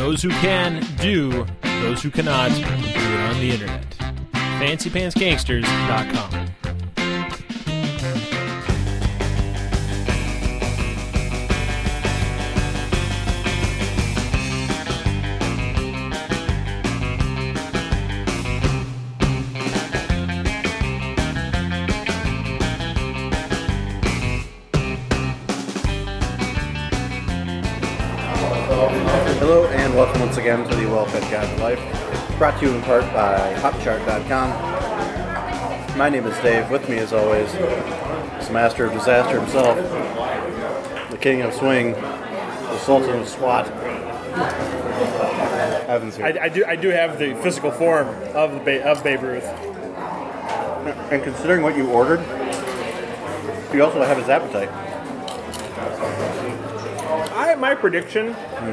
those who can do, those who cannot do it on the internet. FancyPantsGangsters.com. Hello and welcome once again to the Well-Fed Guide to Life, brought to you in part by HopChart.com. My name is Dave. With me, as always, is the master of disaster himself, the king of swing, the sultan of SWAT. Evan's here. I do have the physical form of Babe Ruth. And considering what you ordered, you also have his appetite. My prediction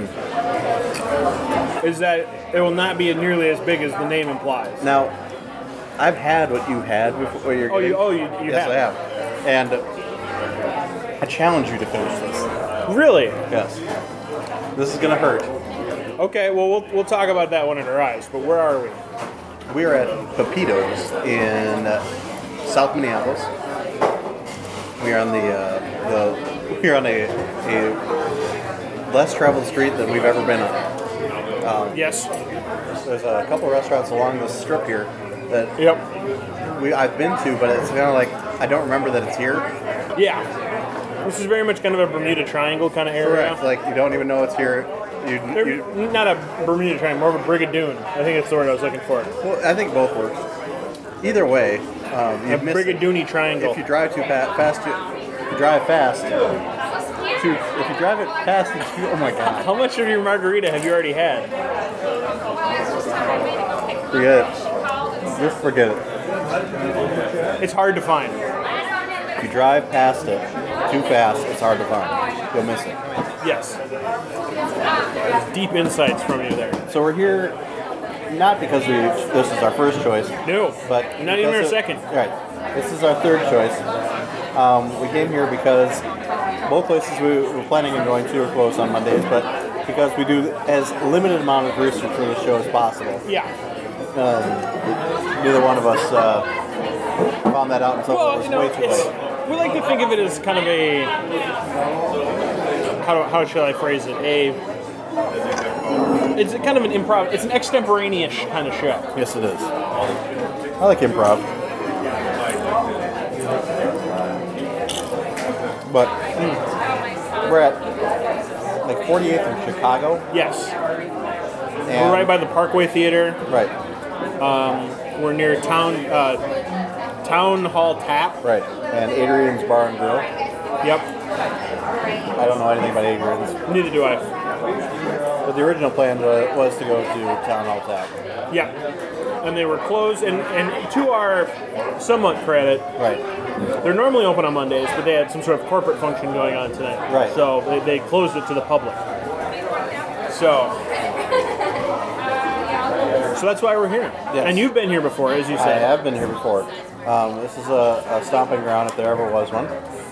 is that it will not be nearly as big as the name implies. Now, I've had what you had before. You yes, have. I have. And I challenge you to finish this. Really? Yes. This is going to hurt. Okay, well, we'll talk about that when it arrives, but where are we? We are at Pepito's in South Minneapolis. We are on we're on a less traveled street than we've ever been on. Yes. There's a couple of restaurants along this strip here that I've been to, but it's kind of like I don't remember that it's here. Yeah. This is very much kind of a Bermuda Triangle kind of area. Correct. Like you don't even know it's here. Not a Bermuda Triangle, more of a Brigadoon. I think that's the word I was looking for. Well, I think both work. Either way, a Brigadoony Triangle. If you drive too fast, if you drive it past, oh my god! How much of your margarita have you already had? Forget it. Just forget it. It's hard to find. If you drive past it too fast, it's hard to find. You'll miss it. Yes. Deep insights from you there. So we're here not because this is our first choice. No, but not even our second. Right. This is our third choice. We came here because both places we were planning on going to are closed on Mondays, but because we do as limited amount of research for the show as possible. Yeah. Neither one of us found that out until it was way too late. We like to think of it as kind of a how shall I phrase it? It's kind of an improv. It's an extemporaneous kind of show. Yes, it is. I like improv. But we're at like 48th in Chicago. Yes. We're right by the Parkway Theater. Right. We're near Town Hall Tap. Right. And Adrian's Bar and Grill. Yep. I don't know anything about Adrian's. Neither do I. But the original plan was to go to Town Hall Tap. Yeah. And they were closed, and to our somewhat credit, right, they're normally open on Mondays, but they had some sort of corporate function going on tonight. Right. So they closed it to the public. So that's why we're here. Yes. And you've been here before, as you said. I have been here before. This is a stomping ground if there ever was one.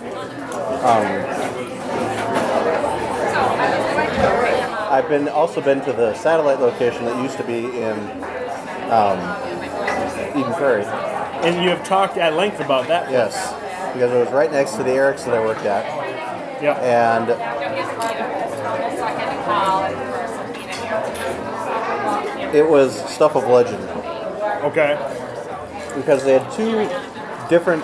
I've also been to the satellite location that used to be in Eden Prairie. And you have talked at length about that place. Yes, because it was right next to the Eric's that I worked at. Yeah. And it was stuff of legend. Okay. Because they had two different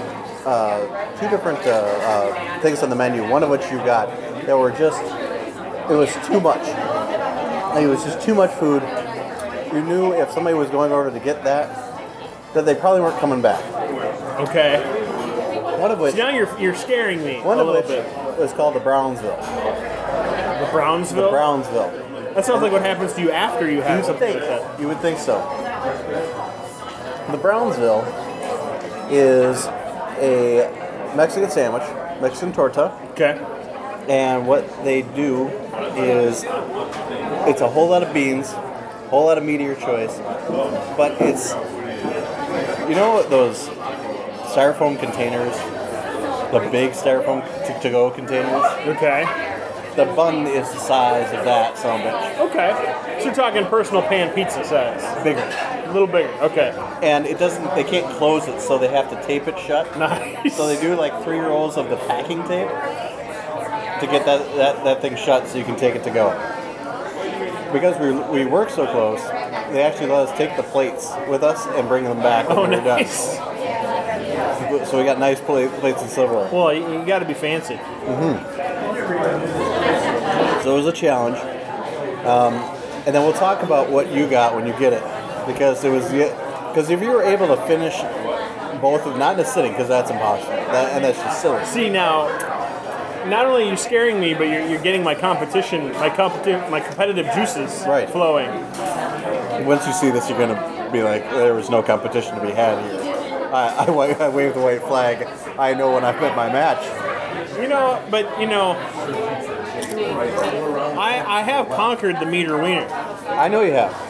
things on the menu. One of which you got that were just, it was too much. Like, it was just too much food. You knew if somebody was going over to get that they probably weren't coming back. Okay. One of which. So now you're scaring me. One a of little which bit. was called the Brownsville. The Brownsville. The Brownsville. That sounds like what happens to you after you have something like that. You would think so. The Brownsville is a Mexican sandwich, Mexican torta. Okay. And what they do is it's a whole lot of beans, a whole lot of meat of your choice, but it's, you know those styrofoam containers, the big styrofoam to-go containers? Okay. the bun is the size of that son of a bitch. Okay. So you're talking personal pan pizza size. Bigger. A little bigger. Okay. And it doesn't. They can't close it, so they have to tape it shut. Nice. So they do like 3 rolls of the packing tape to get that thing shut, so you can take it to go. Because we work so close, they actually let us take the plates with us and bring them back when we're nice. done. So we got nice plates and silverware. Well, you got to be fancy. So it was a challenge. And then we'll talk about what you got when you get it, because if you were able to finish both of, not in a sitting, because that's impossible, and that's just silly. See, now, not only are you scaring me, but you're getting my competitive juices flowing. Once you see this, you're gonna be like, there was no competition to be had here. I waved the white flag. I know when I've met my match. I have conquered the meter wiener. I know you have.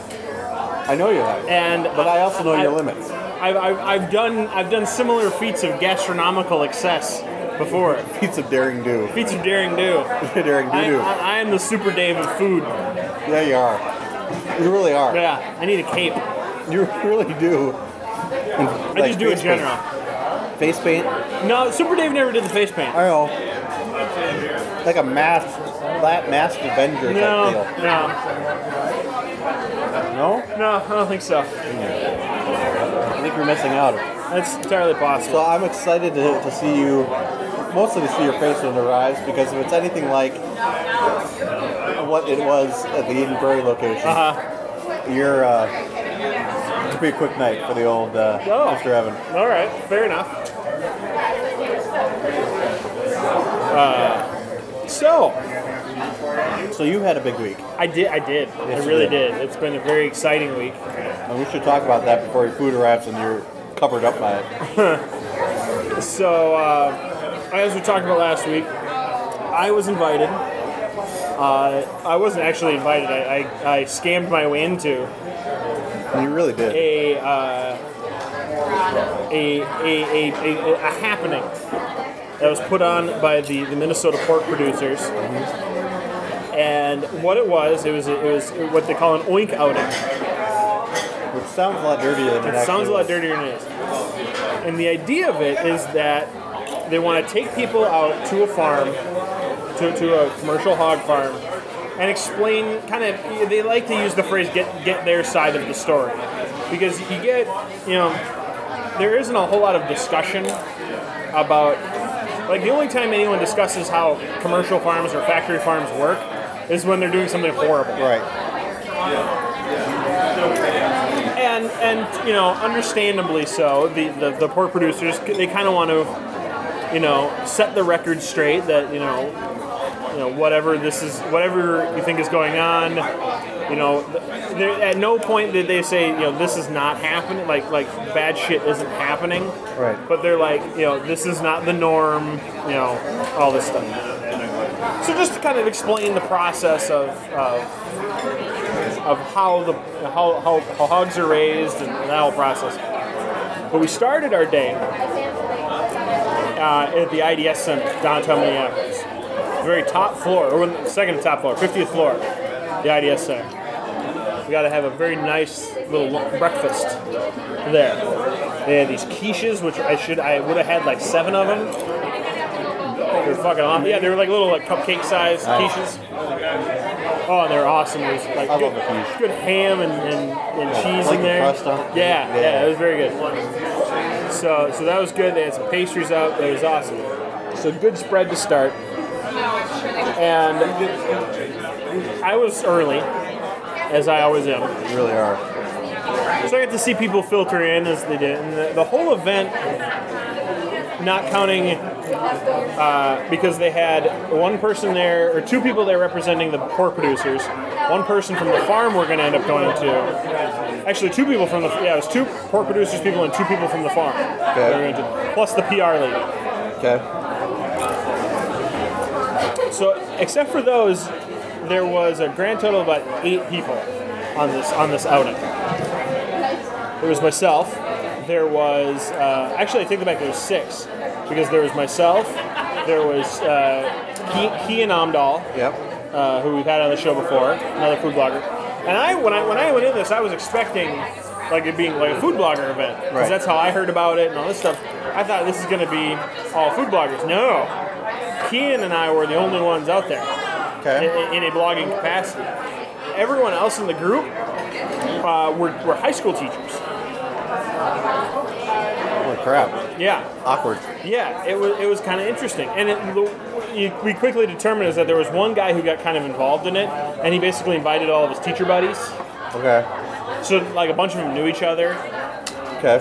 But I also know your limits. I've done similar feats of gastronomical excess before. Feats of daring do. Feats of daring do. Daring do. I am the Super Dave of food. Yeah, you are. You really are. Yeah, I need a cape. You really do. I just do it general. Face paint? No, Super Dave never did the face paint. I know. Like a masked Avenger type deal. No, I don't think so. I think you're missing out. That's entirely possible. So I'm excited to see you, mostly to see your face when it arrives, because if it's anything like what it was at the Eden Prairie location, you're it'll be a quick night for the old Mr. Evan. All right, fair enough. So you had a big week. I did. Yes, I really did. It's been a very exciting week. And we should talk about that before your food arrives and you're covered up by it. So, as we talked about last week, I was invited. I wasn't actually invited. I scammed my way into. You really did. A happening that was put on by the Minnesota pork producers. And what it was what they call an oink outing. Which sounds a lot dirtier than it actually sounds a lot dirtier than it is. And the idea of it is that they want to take people out to a farm, to a commercial hog farm, and explain they like to use the phrase get their side of the story. Because there isn't a whole lot of discussion about, like, the only time anyone discusses how commercial farms or factory farms work is when they're doing something horrible. Right. And understandably so, the pork producers, they kind of want to, set the record straight that, whatever you think is going on, at no point did they say, this is not happening, like bad shit isn't happening. Right. But they're like, this is not the norm, all this stuff. So just to kind of explain the process of how hogs are raised and that whole process. But we started our day at the IDS Center, downtown Minneapolis. Very top floor, or second to top floor, 50th floor, the IDS Center. We got to have a very nice little breakfast there. They had these quiches, which I would have had like 7 of them. They were fucking awesome. Yeah, they were like little cupcake-sized quiches. Oh, they're awesome. There's like I love the quiche. Good ham and cheese like in there. The crust on it. Yeah, it was very good. So that was good. They had some pastries out. It was awesome. So good spread to start. And I was early, as I always am. You really are. So I got to see people filter in as they did. And the whole event, not counting, because they had one person there, or 2 people there representing the pork producers, one person from the farm we're going to end up going to. Actually, 2 people from it was 2 pork producers people and 2 people from the farm. Okay. Plus the PR lady. Okay. So, except for those, there was a grand total of about 8 people on this outing. There was myself. There was actually, I take it back. There was 6 because there was myself. There was Kian Amdahl, Yep. who we've had on the show before, another food blogger. And when I went in this, I was expecting like it being like a food blogger event because Right. that's how I heard about it and all this stuff. I thought this is going to be all food bloggers. No, Kian and I were the only ones out there Okay. in a blogging capacity. Everyone else in the group were high school teachers. Holy crap. Yeah. Awkward. Yeah, it was kind of interesting, and we quickly determined is that there was one guy who got kind of involved in it, and he basically invited all of his teacher buddies. Okay. So like a bunch of them knew each other. Okay.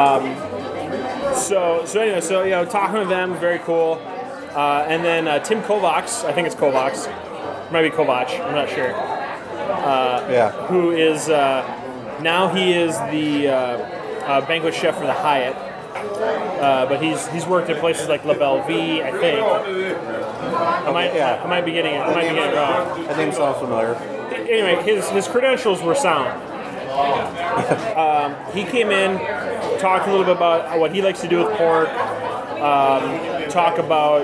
So anyway, talking to them, very cool. And then Tim Kovacs, I think it's Kovacs, might be Kovac, I'm not sure. Yeah. Who is now he is the banquet chef for the Hyatt. But he's worked at places like La Belle Vie, I think. I might be getting it wrong. That name sounds familiar. Anyway, his credentials were sound. He came in, talked a little bit about what he likes to do with pork, talk about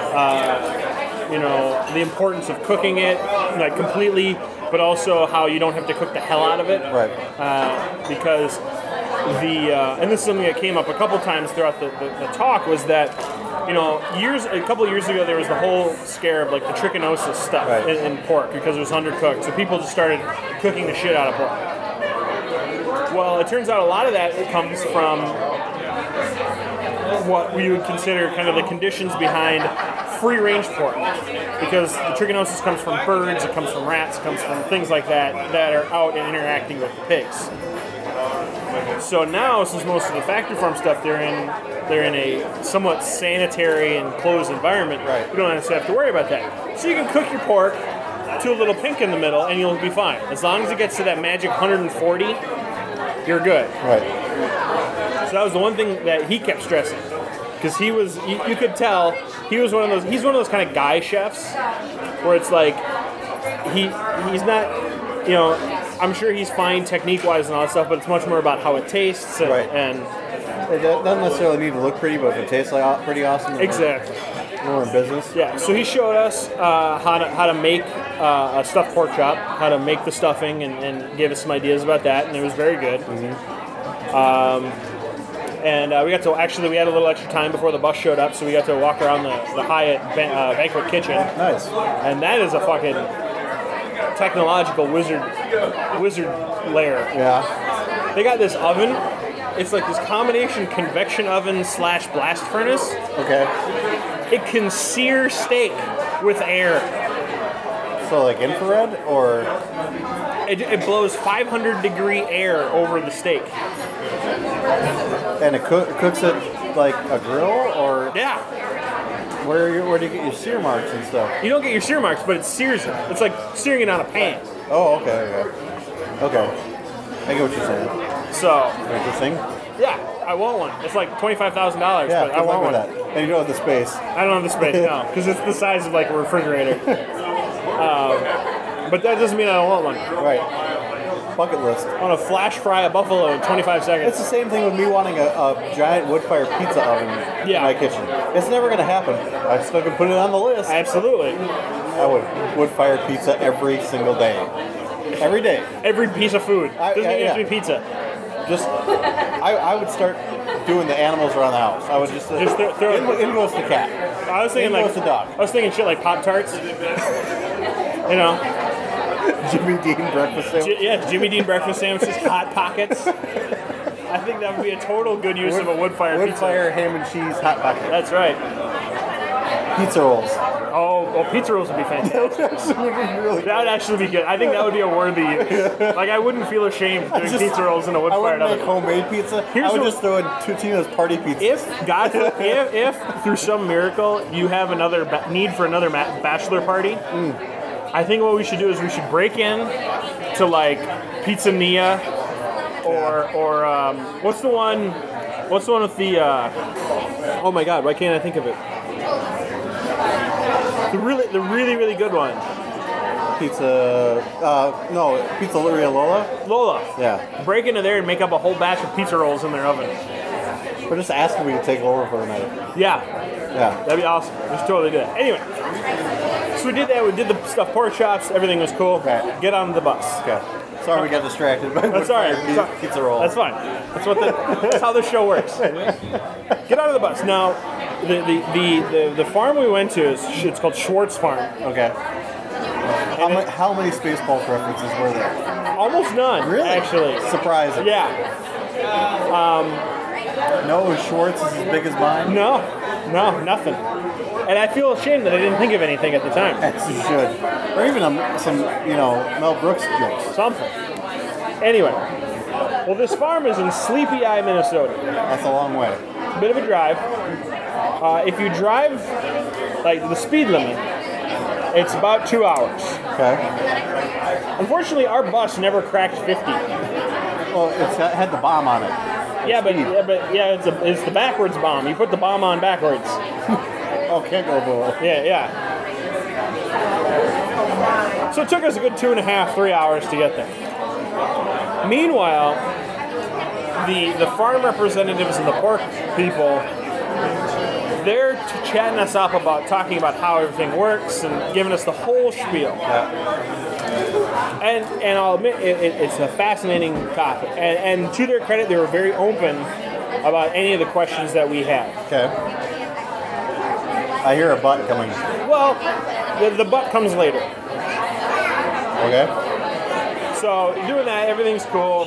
the importance of cooking it like completely, but also how you don't have to cook the hell out of it. Right. Because and this is something that came up a couple times throughout the talk was that a couple years ago there was the whole scare of like the trichinosis stuff Right. in pork because it was undercooked, so people just started cooking the shit out of pork. Well, it turns out a lot of that comes from what we would consider kind of the conditions behind free-range pork, because the trichinosis comes from birds, it comes from rats, it comes from things like that are out and interacting with the pigs. So now, since most of the factory farm stuff they're in a somewhat sanitary and closed environment, Right. we don't necessarily have to worry about that. So you can cook your pork to a little pink in the middle, and you'll be fine. As long as it gets to that magic 140, you're good. Right. So that was the one thing that he kept stressing, because he was, you could tell, he's one of those kind of guy chefs, where it's like, he's not, I'm sure he's fine technique-wise and all that stuff, but it's much more about how it tastes Right. and It doesn't necessarily need to look pretty, but if it tastes like pretty awesome, then exactly. we're in business. Yeah, so he showed us how to make a stuffed pork chop, how to make the stuffing, and gave us some ideas about that, and it was very good. Mm-hmm. And we had a little extra time before the bus showed up, so we got to walk around the Hyatt banquet kitchen, Nice. and that is a fucking technological wizard lair. Yeah. They got this oven. It's like this combination convection oven / blast furnace. Okay. It can sear steak with air. So like infrared or It blows 500 degree air over the steak. and it cooks it like a grill or Yeah. where do you get your sear marks and stuff? You don't get your sear marks, but it sears it. It's like searing it on a pan. Oh, okay. I get what you're saying. So, Interesting. yeah, I want one. It's like $25,000, Yeah, but I want one. that. And you don't have the space. I don't have the space, no, because it's the size of like a refrigerator. But that doesn't mean I don't want one. Right. Bucket list. I want to flash fry a buffalo in 25 seconds. It's the same thing with me wanting a giant wood-fired pizza oven Yeah. in my kitchen. It's never going to happen. I still can put it on the list. Absolutely. I would wood-fired pizza every single day. Every day. Every piece of food. Doesn't even have to be pizza. Just, I would start doing the animals around the house. I would just throw it. in goes the cat. I was thinking In like goes the dog. I was thinking shit like Pop-Tarts. Jimmy Dean breakfast sandwich. Jimmy Dean breakfast sandwiches, Hot Pockets. I think that would be a total good use of a wood-fired pizza. Wood-fire ham and cheese hot pocket. That's right. Pizza rolls. Oh, pizza rolls would be fantastic. Really That would actually be good. I think that would be a worthy use. Like, I wouldn't feel ashamed doing pizza rolls in a I wood-fired wouldn't make oven. homemade pizza. Here's I would what- just throw in Totino's party pizza. If through some miracle you have another need for another bachelor party, I think what we should do is we should break in to like Pizzania or what's the one with the oh my god, why can't I think of it? The really good one. Pizzeria Lola? Lola. Yeah. Break into there and make up a whole batch of pizza rolls in their oven. We're just asking me to take over for a night. Yeah, Yeah. that'd be awesome. We should totally do that. Anyway, So we did that. We did the stuffed pork chops. Everything was cool. Right. Get on the bus. Okay. Sorry we got distracted. But That's all right. Pizza roll. That's fine. That's how the show works. Get out of the bus. Now, the farm we went to it's called Schwartz Farm. Okay. How many Spaceballs references were there? Almost none. Really? Actually. Surprising. Yeah. No, Schwartz is as big as mine. No, nothing. And I feel ashamed that I didn't think of anything at the time. Yes, you should. Or even some, Mel Brooks jokes. Something. Anyway, well, this farm is in Sleepy Eye, Minnesota. That's a long way. Bit of a drive. If you drive like the speed limit, it's about 2 hours. Okay. Unfortunately, our bus never cracked 50. Well, had the bomb on it. It's the backwards bomb. You put the bomb on backwards. Oh, can't go below. Yeah. So it took us a good 2.5, 3 hours to get there. Meanwhile, the farm representatives and the pork people, they're chatting us up talking about how everything works and giving us the whole spiel. Yeah. And I'll admit, it's a fascinating topic. And to their credit, they were very open about any of the questions that we had. Okay. I hear a butt coming. Well, the butt comes later. Okay. So doing that, everything's cool.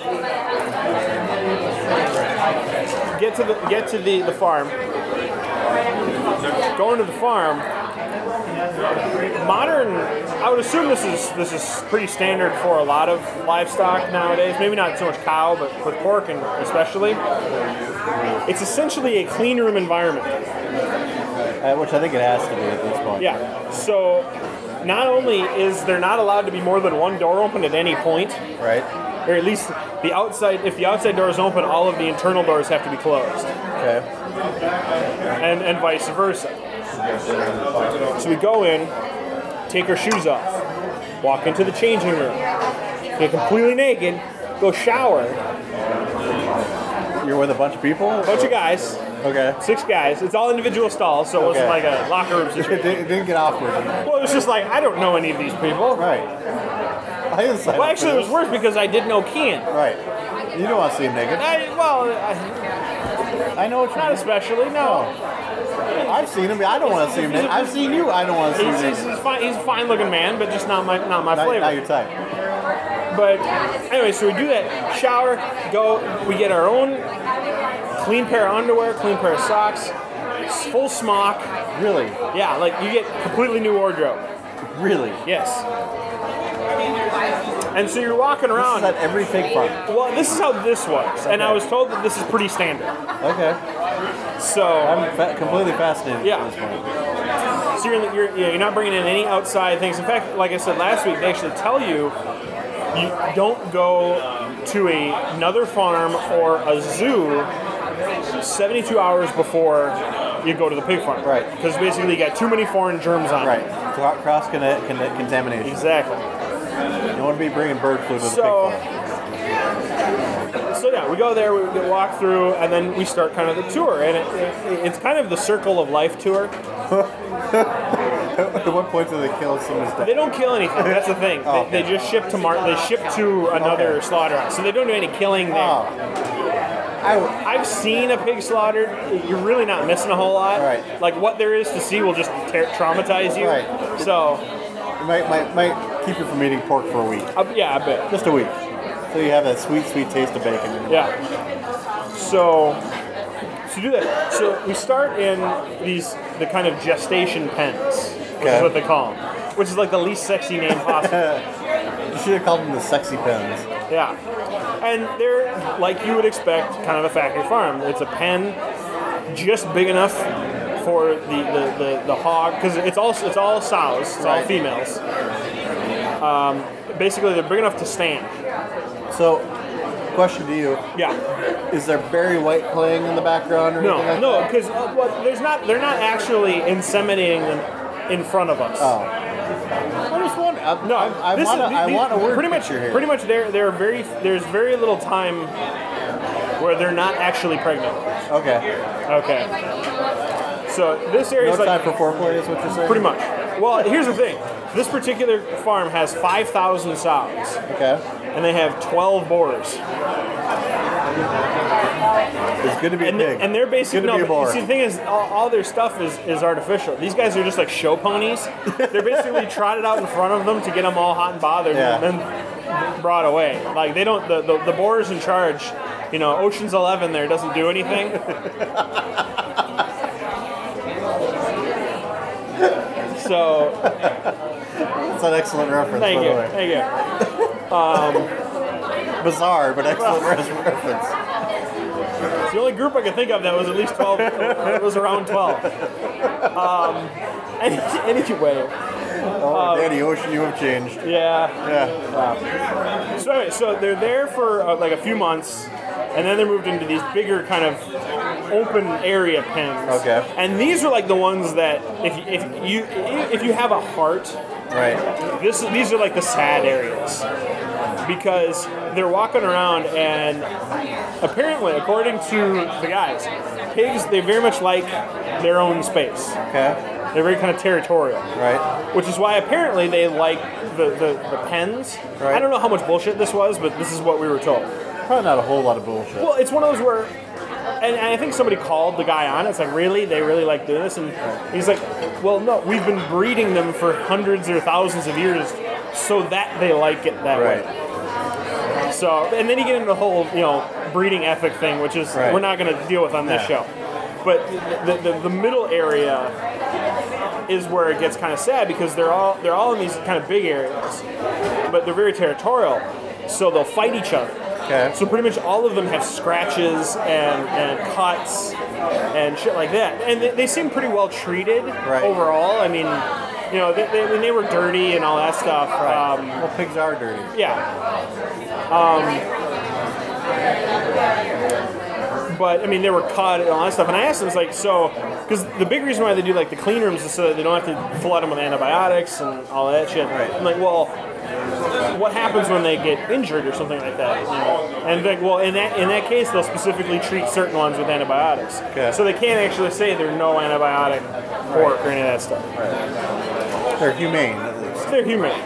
Get to the farm. Going to the farm. Modern, I would assume this is pretty standard for a lot of livestock nowadays. Maybe not so much cow, but with pork and especially. It's essentially a clean room environment. Which I think it has to be at this point. Yeah. So not only is there not allowed to be more than one door open at any point, Right. or at least the outside. If the outside door is open, all of the internal doors have to be closed, Okay. and vice versa. So we go in, take our shoes off, walk into the changing room, get completely naked, go shower. You're with a bunch of people? A bunch of guys, Okay. 6 guys. It's all individual stalls, so it wasn't Okay. like a locker room It situation. didn't get awkward. Well, it was just like, I don't know any of these people. Right. I didn't sign Well, up for actually, it was this. worse because I did know Kian. Right. You don't want to see him naked. I know what you Not mean. especially, no. I've seen him. I don't want to see him naked. I've seen you. I don't want to see him He's naked. fine. He's a fine-looking man, but just not my Not flavor. your type. But anyway, so we do that. Shower, go. We get our own clean pair of underwear, clean pair of socks, full smock. Really? Yeah, like you get completely new wardrobe. Really? Yes. And so you're walking This around. is at every pig farm. Well, this is how this was, and I was told that this is pretty standard. Okay. So I'm completely fascinated Yeah. at this point. So you're not bringing in any outside things. In fact, like I said last week, they actually tell you don't go to another farm or a zoo 72 hours before you go to the pig farm. Right. Because basically you got too many foreign germs on Right. it. Cross contamination. Exactly. You don't want to be bringing bird flu to the So, pig farm. so yeah, we go there, we walk through, and then we start kind of the tour. And it's kind of the circle of life tour. At what point do they kill someone's dead? They don't kill anything. That's the thing. Oh, okay. They just ship to They ship to another Okay. slaughterhouse. So they don't do any killing there. Oh. I've seen a pig slaughtered. You're really not missing a whole lot. Right. Like what there is to see will just traumatize you. Right. So, It might keep you from eating pork for a week. yeah, I bet. Just a week. So you have that sweet, sweet taste of bacon. Yeah. So to do that, so we start in the kind of gestation pens, which Okay. is what they call them, which is like the least sexy name possible. You should have called them the sexy pens. Yeah. And they're, like you would expect, kind of a factory farm. It's a pen just big enough for the hog, because it's all sows, it's all Right. females. Basically, they're big enough to stand. So, question to you: Yeah. is there Barry White playing in the background or anything like No, that? because they're not actually inseminating them in front of us. Oh. I just want. No, I want a word pretty much picture here. Pretty much, there's very little time where they're not actually pregnant. Okay. Okay. So this area No is like time for foreplay is what you're saying. pretty much. Well, here's the thing. This particular farm has 5,000 sows, Okay. and they have 12 boars. It's good to be a pig. And they're basically, Good to be a boar. see, the thing is, all their stuff is artificial. These guys are just like show ponies. They're basically trotted out in front of them to get them all hot and bothered, Yeah. and then brought away. Like, they don't, the boar's in charge. You know, Ocean's 11 there doesn't do anything. So, It's an excellent reference, thank by you, the way. thank you. Bizarre, but excellent reference. It's the only group I could think of that was at least 12. It was around 12. Anyway, Oh, Danny Ocean, you have changed. yeah. Yeah. So anyway, so they're there for like a few months, and then they're moved into these bigger kind of open area pens. Okay. And these are like the ones that if you have a heart, Right. these are like the sad areas, because they're walking around, and apparently, according to the guys, pigs, they very much like their own space. Okay. They're very kind of territorial. Right. Which is why apparently they like the pens. Right. I don't know how much bullshit this was, but this is what we were told. Probably not a whole lot of bullshit. Well, it's one of those where, and I think somebody called the guy on. It's like, really? They really like doing this? And he's like, well, no, we've been breeding them for hundreds or thousands of years so that they like it that way. So, and then you get into the whole, breeding ethic thing, which is Right. we're not going to deal with on this Yeah. show. But the middle area is where it gets kind of sad, because they're all in these kind of big areas, but they're very territorial, so they'll fight each other. Okay. So pretty much all of them have scratches and cuts and shit like that, and they seem pretty well treated Right. overall. I mean, they were dirty and all that stuff. Right. Well, pigs are dirty. Yeah. But I mean, they were cut and all that stuff. And I asked them, it's like, so, because the big reason why they do like the clean rooms is so that they don't have to flood them with antibiotics and all that shit. Right. I'm like, well, what happens when they get injured or something like that? And like, well, in that case, they'll specifically treat certain ones with antibiotics. Okay. So they can't actually say there's no antibiotic pork or any of that stuff. They're humane, at least. They're humane.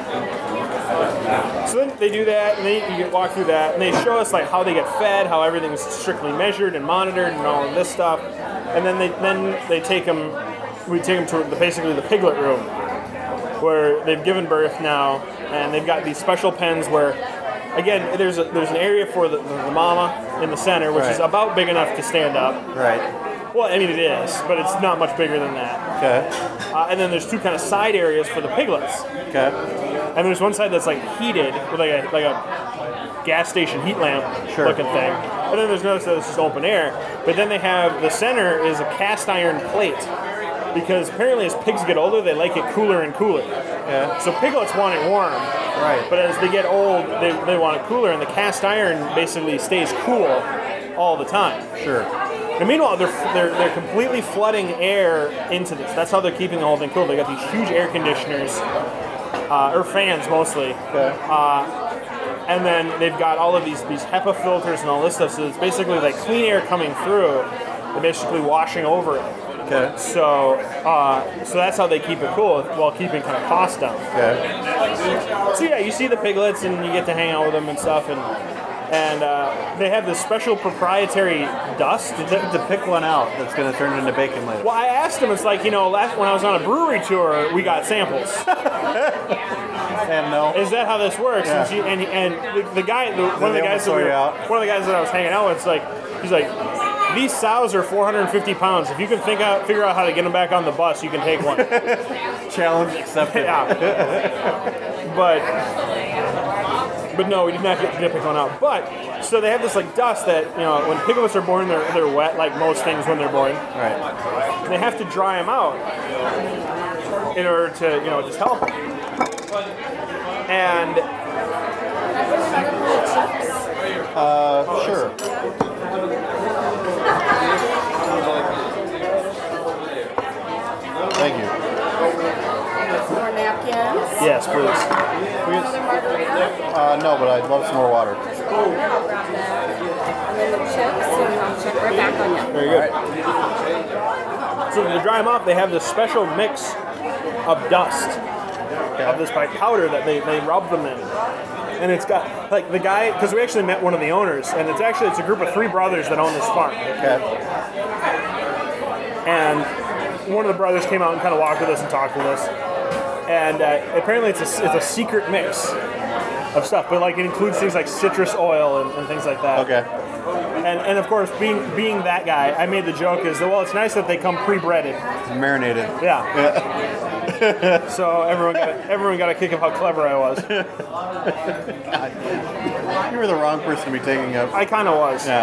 So then they do that, and then you walk through that, and they show us like how they get fed, how everything's strictly measured and monitored, and all of this stuff. And then they take them. We take them to basically the piglet room, where they've given birth now, and they've got these special pens where, again, there's an area for the mama in the center, which is Right. about big enough to stand up. Right. Well, I mean it is, but it's not much bigger than that. Okay. And then there's two kind of side areas for the piglets. Okay. And there's one side that's like heated with like a gas station heat lamp Sure. looking thing. And then there's another side that's just open air. But then they have the center is a cast iron plate, because apparently as pigs get older, they like it cooler and cooler. Yeah. So piglets want it warm. Right. But as they get old, they want it cooler, and the cast iron basically stays cool all the time. Sure. And meanwhile, they're completely flooding air into this. That's how they're keeping the whole thing cool. They got these huge air conditioners, or fans mostly. Okay. And then they've got all of these HEPA filters and all this stuff. So it's basically like clean air coming through. They're basically washing over it. Okay. So that's how they keep it cool while keeping kind of costs down. Okay. So yeah, you see the piglets and you get to hang out with them and stuff, and they have this special proprietary dust. To pick one out that's going to turn into bacon later. Well, I asked them. It's like, when I was on a brewery tour, we got samples. And no. Is that how this works? Yeah. And the guy, one of the guys that I was hanging out with, he's like, these sows are 450 pounds. If you can figure out how to get them back on the bus, you can take one. Challenge accepted. Yeah. But no, we did not get to pick one out. But so they have this like dust that when piglets are born, they're wet like most things when they're born. Right. They have to dry them out in order to just help them. And Sure. Thank you. More napkins. yes, please. Another margarita. No, but I'd love some more water. I'll grab that. And then the chips, and I'll check right back on you. Very good. So to dry them off, they have this special mix of dust of this like powder that they rub them in. And it's got, like, the guy, because we actually met one of the owners, and it's a group of 3 brothers that own this farm. Okay. And one of the brothers came out and kind of walked with us and talked with us. And apparently it's a secret mix of stuff, but like it includes things like citrus oil and things like that. Okay. And of course, being that guy, I made the joke is that, well, it's nice that they come pre-breaded. Marinated. Yeah. So everyone got a kick of how clever I was. God. You were the wrong person to be taking up. I kind of was. Yeah.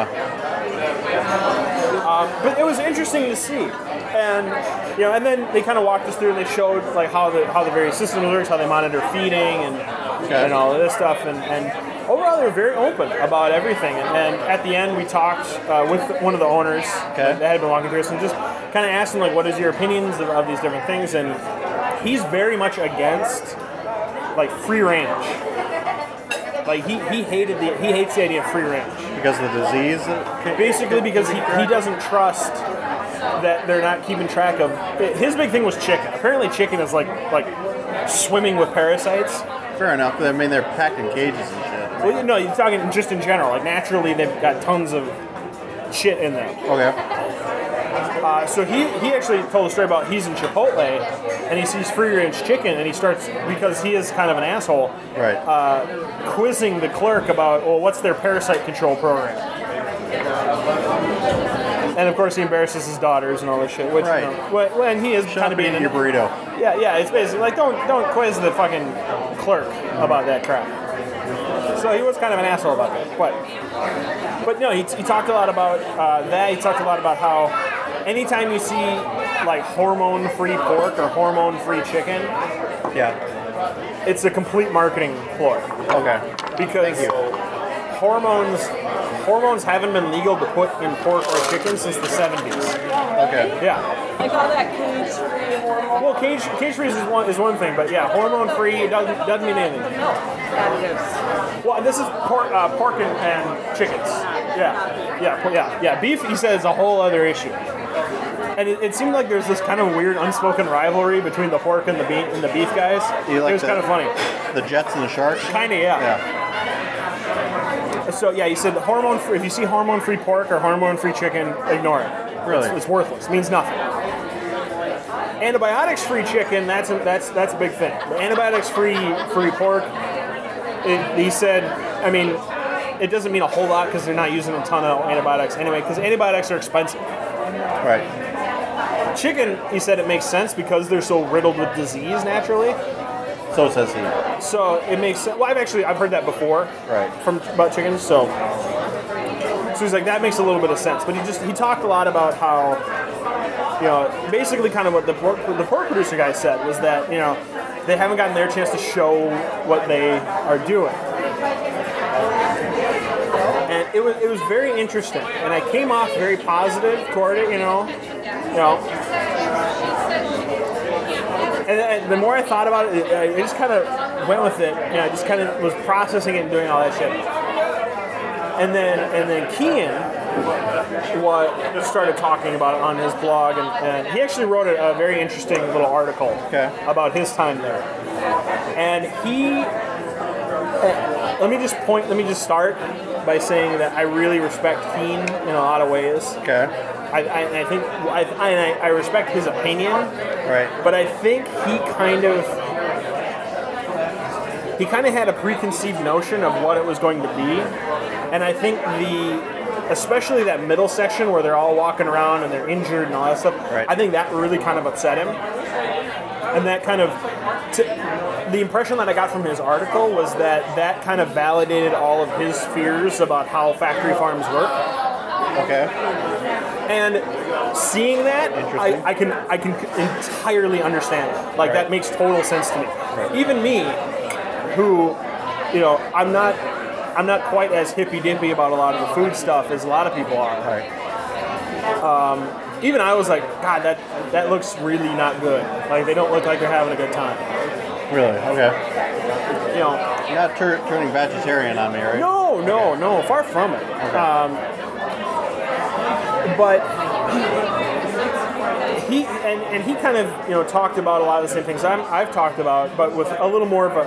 But it was interesting to see. And and then they kind of walked us through and they showed like how the various systems works, how they monitor feeding and all of this stuff. And overall, they were very open about everything. And at the end, we talked with one of the owners that had been walking through us and just kind of asked him, like, what is your opinions of these different things? And he's very much against, like, free range. Like, he hates the idea of free range. Because of the disease? Basically because he doesn't trust that they're not keeping track of... His big thing was chicken. Apparently chicken is, like swimming with parasites. Fair enough. I mean, they're packed in cages and shit. Well, no, you're talking just in general. Like, naturally, they've got tons of shit in them. Okay. So he actually told a story about he's in Chipotle, and he sees free-range chicken, and he starts, because he is kind of an asshole, Right. Quizzing the clerk about, well, what's their parasite control program? And, of course, he embarrasses his daughters and all this shit. Which, Right. And he is kind of being your burrito. Yeah, it's basically like, don't quiz the fucking clerk about that crap. So he was kind of an asshole about that. But no, he talked a lot about that. He talked a lot about how anytime you see like hormone-free pork or hormone-free chicken, it's a complete marketing ploy. Okay. Because hormones haven't been legal to put in pork or chicken since the 70s. Okay. Yeah. I call that cage-free hormone. Well, cage-free is one thing, but yeah, hormone-free it doesn't mean anything. No, additives. Well, this is pork and chickens. Yeah. Beef, he said, is a whole other issue. And it seemed like there's this kind of weird unspoken rivalry between the pork and the beef guys. You like it was kind of funny. The Jets and the Sharks? Kind of, yeah. So yeah, he said hormone-free. If you see hormone-free pork or hormone-free chicken, ignore it. Really? It's worthless. It means nothing. Antibiotics-free chicken, that's a big thing. But antibiotics-free pork, he said, I mean, it doesn't mean a whole lot because they're not using a ton of antibiotics anyway, because antibiotics are expensive. Right. Chicken, he said, it makes sense because they're so riddled with disease naturally. So says he. So it makes sense. Well, I've heard that before. Right. About chickens. So he's like, that makes a little bit of sense. But he talked a lot about how, basically kind of what the pork producer guy said was that, they haven't gotten their chance to show what they are doing. And it was very interesting. And I came off very positive toward it, And the more I thought about it, I just kind of went with it. I just kind of was processing it and doing all that shit. And then Kean started talking about it on his blog, and he actually wrote a very interesting little article about his time there. And let me just start by saying that I really respect Kean in a lot of ways. Okay. I think I respect his opinion, right? But I think he kind of had a preconceived notion of what it was going to be, and I think especially that middle section where they're all walking around and they're injured and all that stuff. Right. I think that really kind of upset him, and that kind of the impression that I got from his article was that kind of validated all of his fears about how factory farms work. Okay. And seeing that, I can entirely understand it. Like, that makes total sense to me. Right. Even me, who, I'm not quite as hippy-dippy about a lot of the food stuff as a lot of people are. Right. Even I was like, God, that looks really not good. Like, they don't look like they're having a good time. Really? Okay. You're not turning vegetarian on me, right? No, far from it. Okay. But he kind of talked about a lot of the same things I've talked about, but with a little more of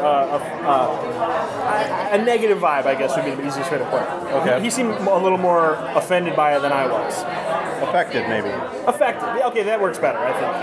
a negative vibe, I guess would be the easiest way to put it. Okay. He seemed a little more offended by it than I was. Affected, maybe. Affected. Yeah, okay, that works better, I think.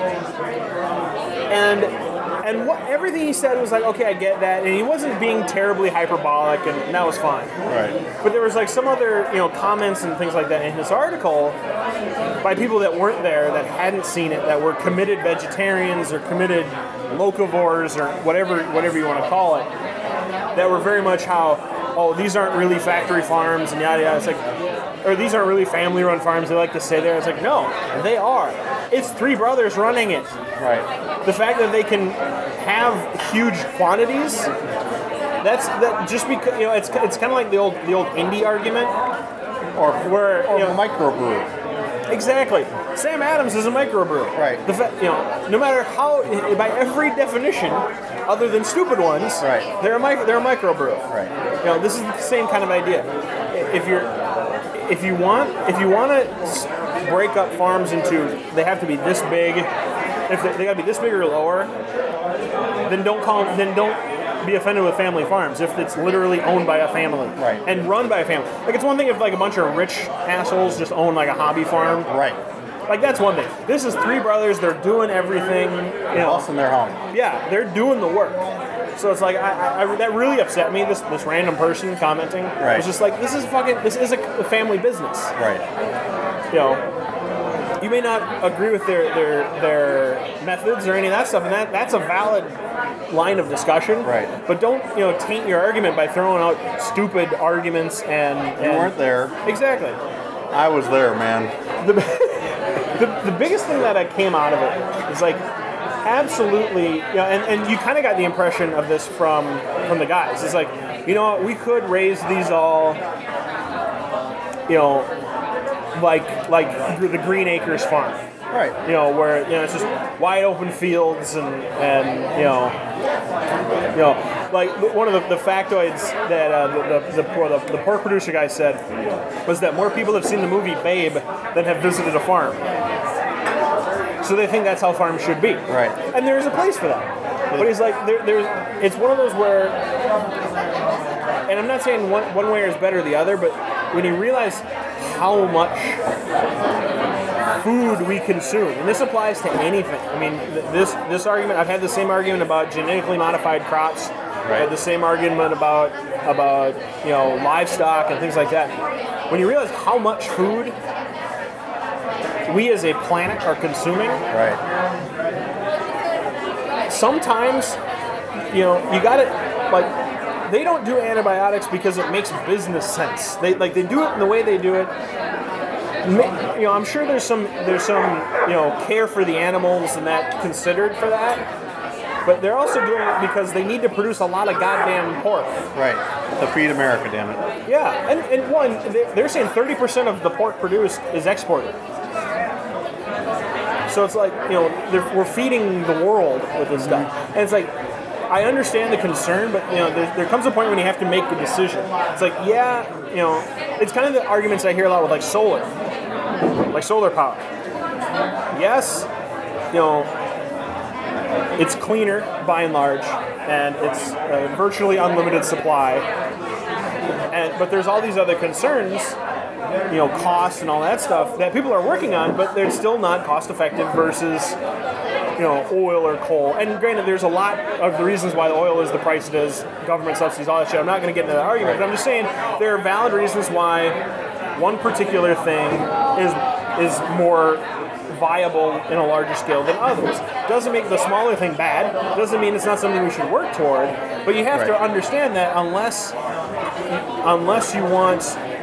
And what everything he said was like, okay, I get that, and he wasn't being terribly hyperbolic, and that was fine. Right. But there was like some other comments and things like that in his article by people that weren't there, that hadn't seen it, that were committed vegetarians or committed locavores or whatever you want to call it, that were very much how, oh, these aren't really factory farms and yada yada. It's like, or these aren't really family-run farms. They like to say there. It's like, no, they are. It's three brothers running it. Right. The fact that they can have huge quantities, that just because it's kind of like the old indie argument, Or where microbrew. exactly. Sam Adams is a microbrewer. Right. No matter how, by every definition, other than stupid ones, Right. they're a microbrewer. Right. This is the same kind of idea. If you want to break up farms into, they have to be this big. If they got to be this big or lower, then don't be offended with family farms if it's literally owned by a family, Right. and run by a family. Like, it's one thing if like a bunch of rich assholes just own like a hobby farm, Right. like that's one thing. This is three brothers, they're doing everything, Busting their home. yeah, they're doing the work. So it's like I that really upset me. This random person commenting Right. was just like, this is a family business. Right. You may not agree with their methods or any of that stuff, and that's a valid line of discussion. Right. But don't taint your argument by throwing out stupid arguments and You weren't there. Exactly. I was there, man. The biggest thing that I came out of it is like, absolutely, and you kind of got the impression of this from the guys. It's like, we could raise these all, like the Green Acres farm. Right. Where it's just wide open fields and like one of the factoids that the pork producer guy said was that more people have seen the movie Babe than have visited a farm. So they think that's how farms should be. Right. And there is a place for that. But he's like, it's one of those where, and I'm not saying one way is better than the other, but when you realize how much food we consume, and this applies to anything. I mean, this argument, I've had the same argument about genetically modified crops. I had the same argument about livestock and things like that. When you realize how much food we as a planet are consuming, Right. sometimes you got it. Like, they don't do antibiotics because it makes business sense. They do it in the way they do it. I'm sure there's some care for the animals and that considered for that. But they're also doing it because they need to produce a lot of goddamn pork. Right. To feed America, damn it. Yeah, and one, they're saying 30% of the pork produced is exported. So it's like, we're feeding the world with this stuff. And it's like, I understand the concern, but there comes a point when you have to make a decision. It's like, it's kind of the arguments I hear a lot with like solar power. Yes, it's cleaner by and large, and it's a virtually unlimited supply. But there's all these other concerns, costs and all that stuff that people are working on, but they're still not cost effective versus oil or coal. And granted, there's a lot of the reasons why the oil is the price it is, government subsidies, all that shit. I'm not going to get into that argument, but I'm just saying there are valid reasons why one particular thing is more viable in a larger scale than others. Doesn't make the smaller thing bad. Doesn't mean it's not something we should work toward. But you have to understand that unless you want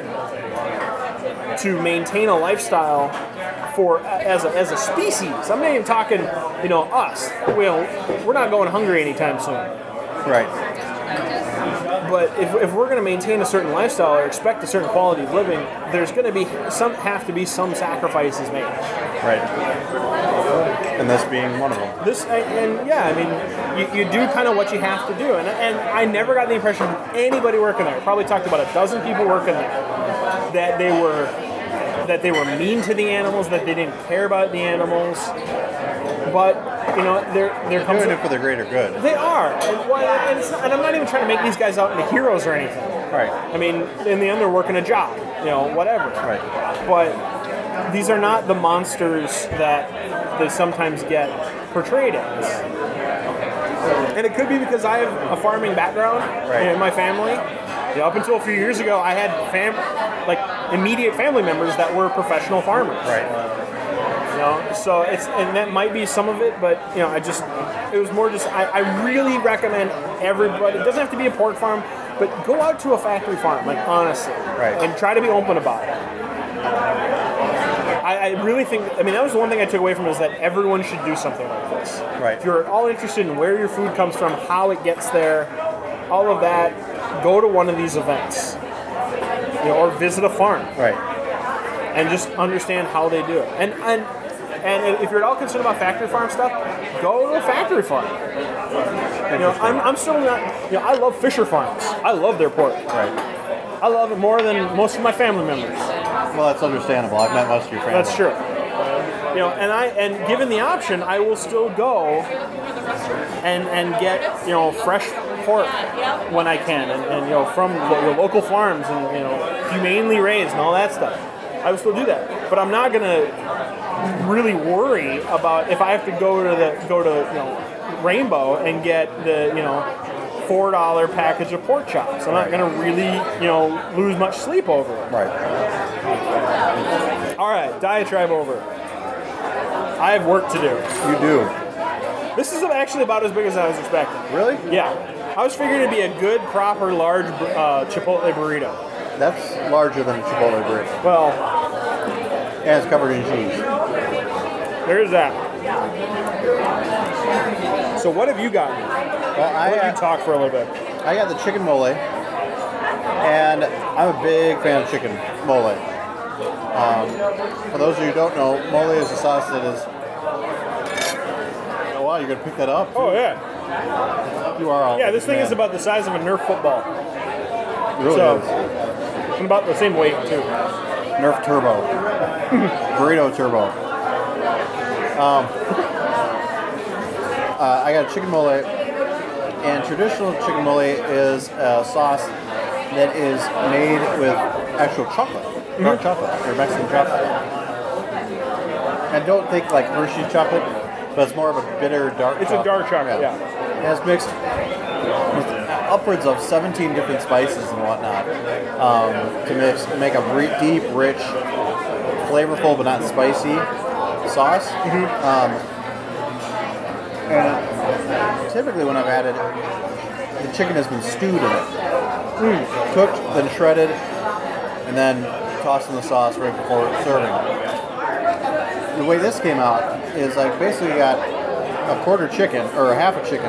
to maintain a lifestyle as a species, I'm not even talking us. We're not going hungry anytime soon. Right. But if we're going to maintain a certain lifestyle or expect a certain quality of living, there's going to be some sacrifices made. Right. And this being one of them. You do kind of what you have to do. And I never got the impression from anybody working there, probably talked about a dozen people working there, that they were that they were mean to the animals, that they didn't care about the animals. But there comes Doing it for the greater good. they are, and I'm not even trying to make these guys out into heroes or anything. Right. I mean, in the end, they're working a job, whatever. Right. But these are not the monsters that they sometimes get portrayed as. And it could be because I have a farming background in my family. Up until a few years ago, I had immediate family members that were professional farmers. Right. So and that might be some of it, but it was more just I really recommend everybody. It doesn't have to be a pork farm, but go out to a factory farm, honestly, and try to be open about it. I really think, that was the one thing I took away from it, is that everyone should do something like this. Right. If you're at all interested in where your food comes from, how it gets there, all of that, go to one of these events, or visit a farm, Right. and just understand how they do it. And if you're at all concerned about factory farm stuff, go to a factory farm. I'm still not. I love Fisher Farms. I love their pork. Right. I love it more than most of my family members. Well, that's understandable. I've met most of your family. That's true. And given the option, I will still go and get fresh pork when I can, and from the local farms, and humanely raised and all that stuff. I will still do that, but I'm not gonna really worry about if I have to go to Rainbow and get the $4 package of pork chops. I'm not gonna really lose much sleep over it. Right. All right, diatribe over. I have work to do. You do. This is actually about as big as I was expecting. Really? Yeah. I was figuring it'd be a good, proper, large Chipotle burrito. That's larger than a Chipotle burrito. Well, And it's covered in cheese. there's that. So what have you gotten? Well, Why don't you talk for a little bit? I got the chicken mole, and I'm a big fan of chicken mole. For those of you who don't know, mole is a sauce that is... Oh, wow, you're going to pick that up? Oh, yeah. You are all... Yeah, this thing is about the size of a Nerf football. It really So, is. and about the same weight, too. Nerf Turbo. Burrito Turbo. I got a chicken mole, and traditional chicken mole is a sauce that is made with actual chocolate, dark chocolate, or Mexican chocolate. And don't think like Hershey's chocolate, but it's more of a bitter, dark It's chocolate. a dark chocolate, yeah. And it's mixed with upwards of 17 different spices and whatnot to make a deep, rich, flavorful but not spicy sauce. And typically when I've had it, the chicken has been stewed in it. Cooked, then shredded, and then tossed in the sauce right before serving. The way this came out is I basically got a quarter chicken, or half a chicken,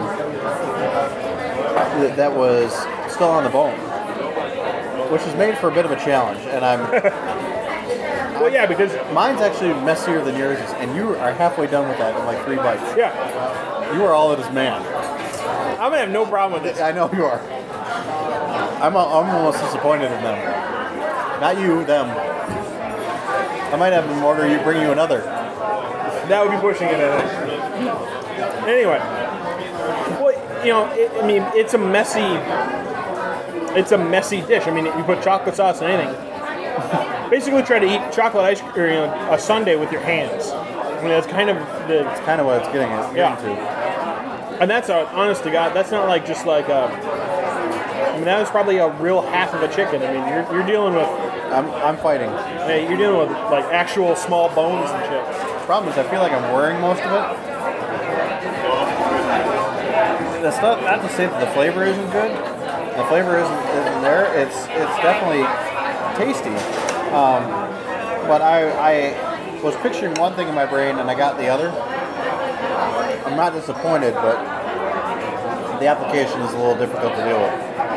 that was still on the bone, which is made for a bit of a challenge. And Well, yeah, because... mine's actually messier than yours is, and you are halfway done with that in like 3 bites. Yeah. You are all that is man. I'm going to have no problem with this. I know you are. I'm almost disappointed in them. Not you, them. I might have them bring you another. That would be pushing it, I think. Anyway. Well, it's a messy dish. I mean, you put chocolate sauce in anything. Basically try to eat chocolate ice cream, or a sundae with your hands. I mean, that's kind of It's kind of what it's getting to. And that's honest to God, that's not like just like that was probably a real half of a chicken. I mean, you're dealing with... I'm fighting. Hey, you're dealing with like actual small bones and shit. Problem is, I feel like I'm wearing most of it. That's not to say that the flavor isn't good. The flavor isn't there. It's definitely tasty. But I was picturing one thing in my brain and I got the other. I'm not disappointed, but the application is a little difficult to deal with.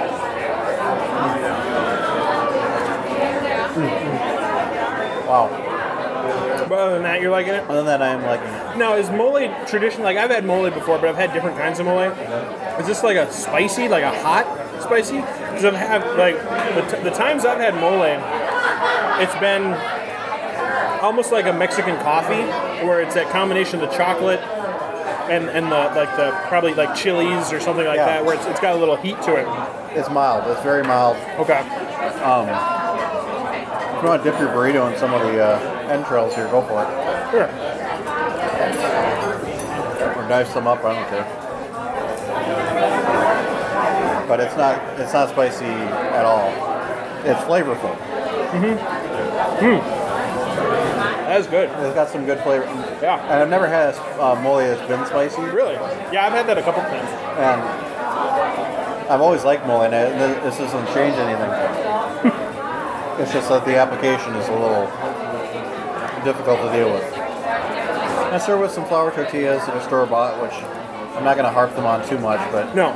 Wow. But other than that, you're liking it? Other than that, I am liking it. Now, is mole traditional? Like, I've had mole before, but I've had different kinds of mole. Is this like a spicy, like a hot spicy? Because I've had, like, the times I've had mole, it's been almost like a Mexican coffee, where it's that combination of the chocolate and the probably like chilies or something like Yeah. that, where it's got a little heat to it. It's mild. It's very mild. Okay. If you want to dip your burrito in some of the entrails here, go for it. Sure. Or dice them up. I don't care. But it's not spicy at all. It's flavorful. That is good. It's got some good flavor. Yeah. And I've never had a mole that's been spicy. Really? Yeah, I've had that a couple times. And I've always liked mole, and this doesn't change anything. It's just that the application is a little difficult to deal with. I serve with some flour tortillas that are store-bought, which I'm not going to harp them on too much, but No.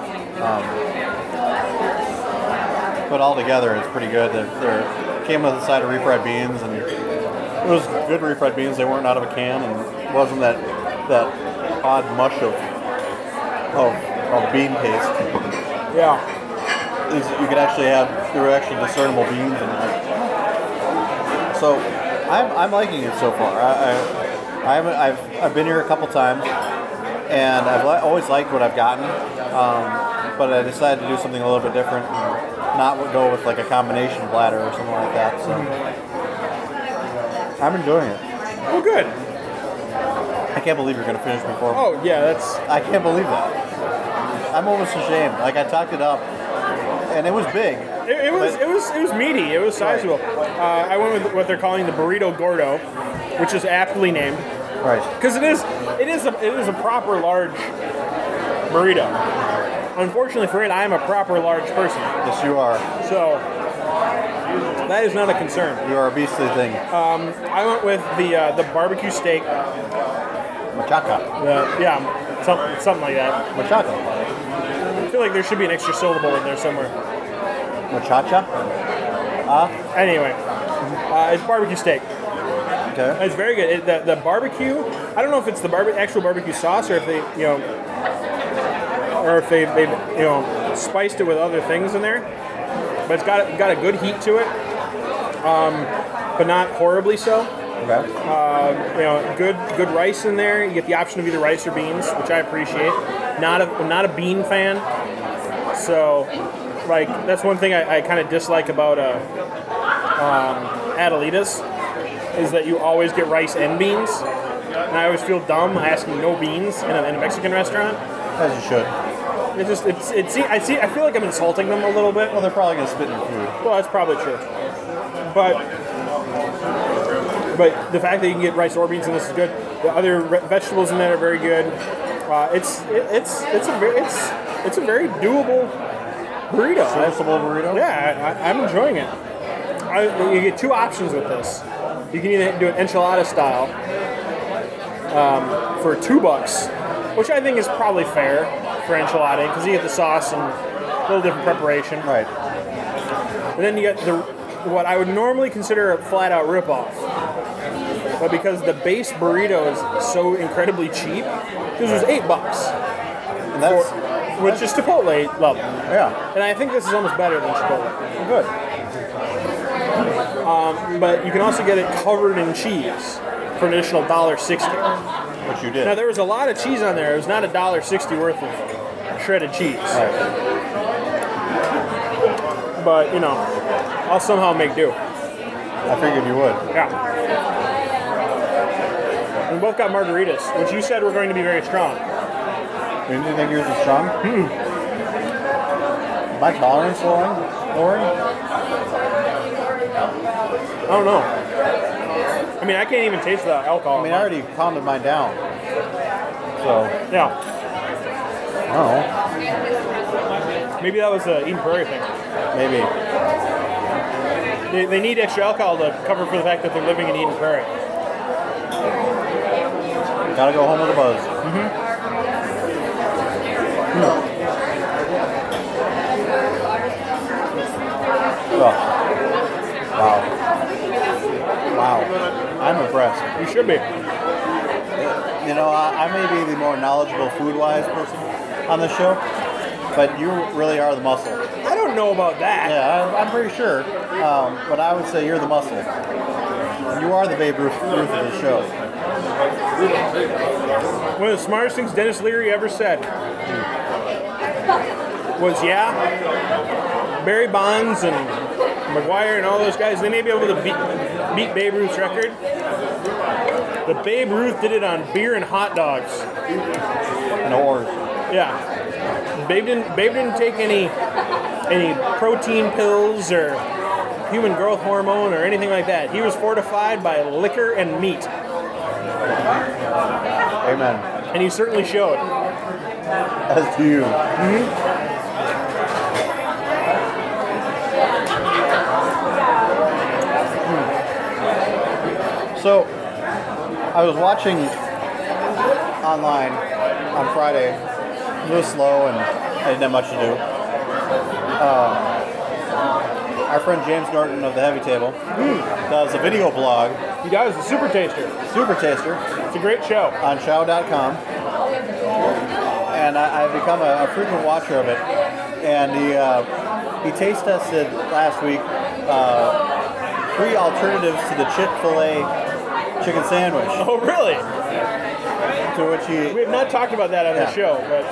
altogether it's pretty good. They came with a side of refried beans, and it was good refried beans. They weren't out of a can, and it wasn't that odd mush of bean paste. Yeah. You could actually there were actually discernible beans in there. So I'm liking it so far. I've been here a couple times, and I've always liked what I've gotten, but I decided to do something a little bit different and not go with like a combination platter or something like that. So I'm enjoying it. Oh, good. I can't believe you're going to finish before me. Oh, yeah, that's... I can't believe that. I'm almost ashamed. Like, I talked it up, and it was big. It was meaty. It was sizable. I went with what they're calling the Burrito Gordo, which is aptly named. Right. Because it is a proper large burrito. Unfortunately for it, I am a proper large person, Yes, you are. so that is not a concern. You are a beastly thing. I went with the barbecue steak. Machaca. Something like that. Machaca. I feel like there should be an extra syllable in there somewhere. Machacha? Anyway, it's barbecue steak. Okay. It's very good. The barbecue. I don't know if it's the actual barbecue sauce or if they they've spiced it with other things in there. But it's got a good heat to it, but not horribly so. Okay. Good rice in there. You get the option of either rice or beans, which I appreciate. Not a bean fan, so like that's one thing I kind of dislike about Adelitas is that you always get rice and beans, and I always feel dumb asking no beans in a Mexican restaurant. As you should. I feel like I'm insulting them a little bit. Well, they're probably going to spit in your food. Well, that's probably true, but the fact that you can get rice or beans in this is good. The other vegetables in that are very good. It's a very doable burrito. Serviceable burrito? Yeah, I'm enjoying it. You get two options with this. You can either do it enchilada style for $2, which I think is probably fair for enchilada because you get the sauce and a little different preparation. Right. And then you get what I would normally consider a flat-out ripoff. But because the base burrito is so incredibly cheap, this was $8, And that's which is Chipotle level. yeah. And I think this is almost better than Chipotle. Good. But you can also get it covered in cheese for an additional $1.60. Which you did. Now there was a lot of cheese on there. It was not $1.60 worth of shredded cheese. Right. But I'll somehow make do. I figured you would. Yeah. We both got margaritas, which you said were going to be very strong. Didn't you think yours was strong? My tolerance lowering? I don't know. I mean, I can't even taste the alcohol. I mean, I already pounded mine down. So, Yeah. I don't know. Maybe that was a Eden Prairie thing. Maybe. They need extra alcohol to cover for the fact that they're living in Eden Prairie. Gotta go home with a buzz. Oh. Wow. I'm impressed. You should be. I may be the more knowledgeable food-wise person on the show, but you really are the muscle. I don't know about that. Yeah, I'm pretty sure. But I would say you're the muscle. You are the Babe Ruth of the show. One of the smartest things Dennis Leary ever said was, Barry Bonds and McGuire and all those guys, they may be able to beat Babe Ruth's record, but Babe Ruth did it on beer and hot dogs. And oars. Yeah. Babe didn't take any protein pills or human growth hormone or anything like that. He was fortified by liquor and meat. Amen. And he certainly showed. As do you. So, I was watching online on Friday. It was slow and I didn't have much to do. Our friend James Norton of the Heavy Table does a video blog. He does, the Super Taster. Super Taster. It's a great show. On Show.com. And I've become a frequent watcher of it. And he taste tested last week 3 alternatives to the Chick-fil-A chicken sandwich. Oh, really? To which he... We have not talked about that on the show, but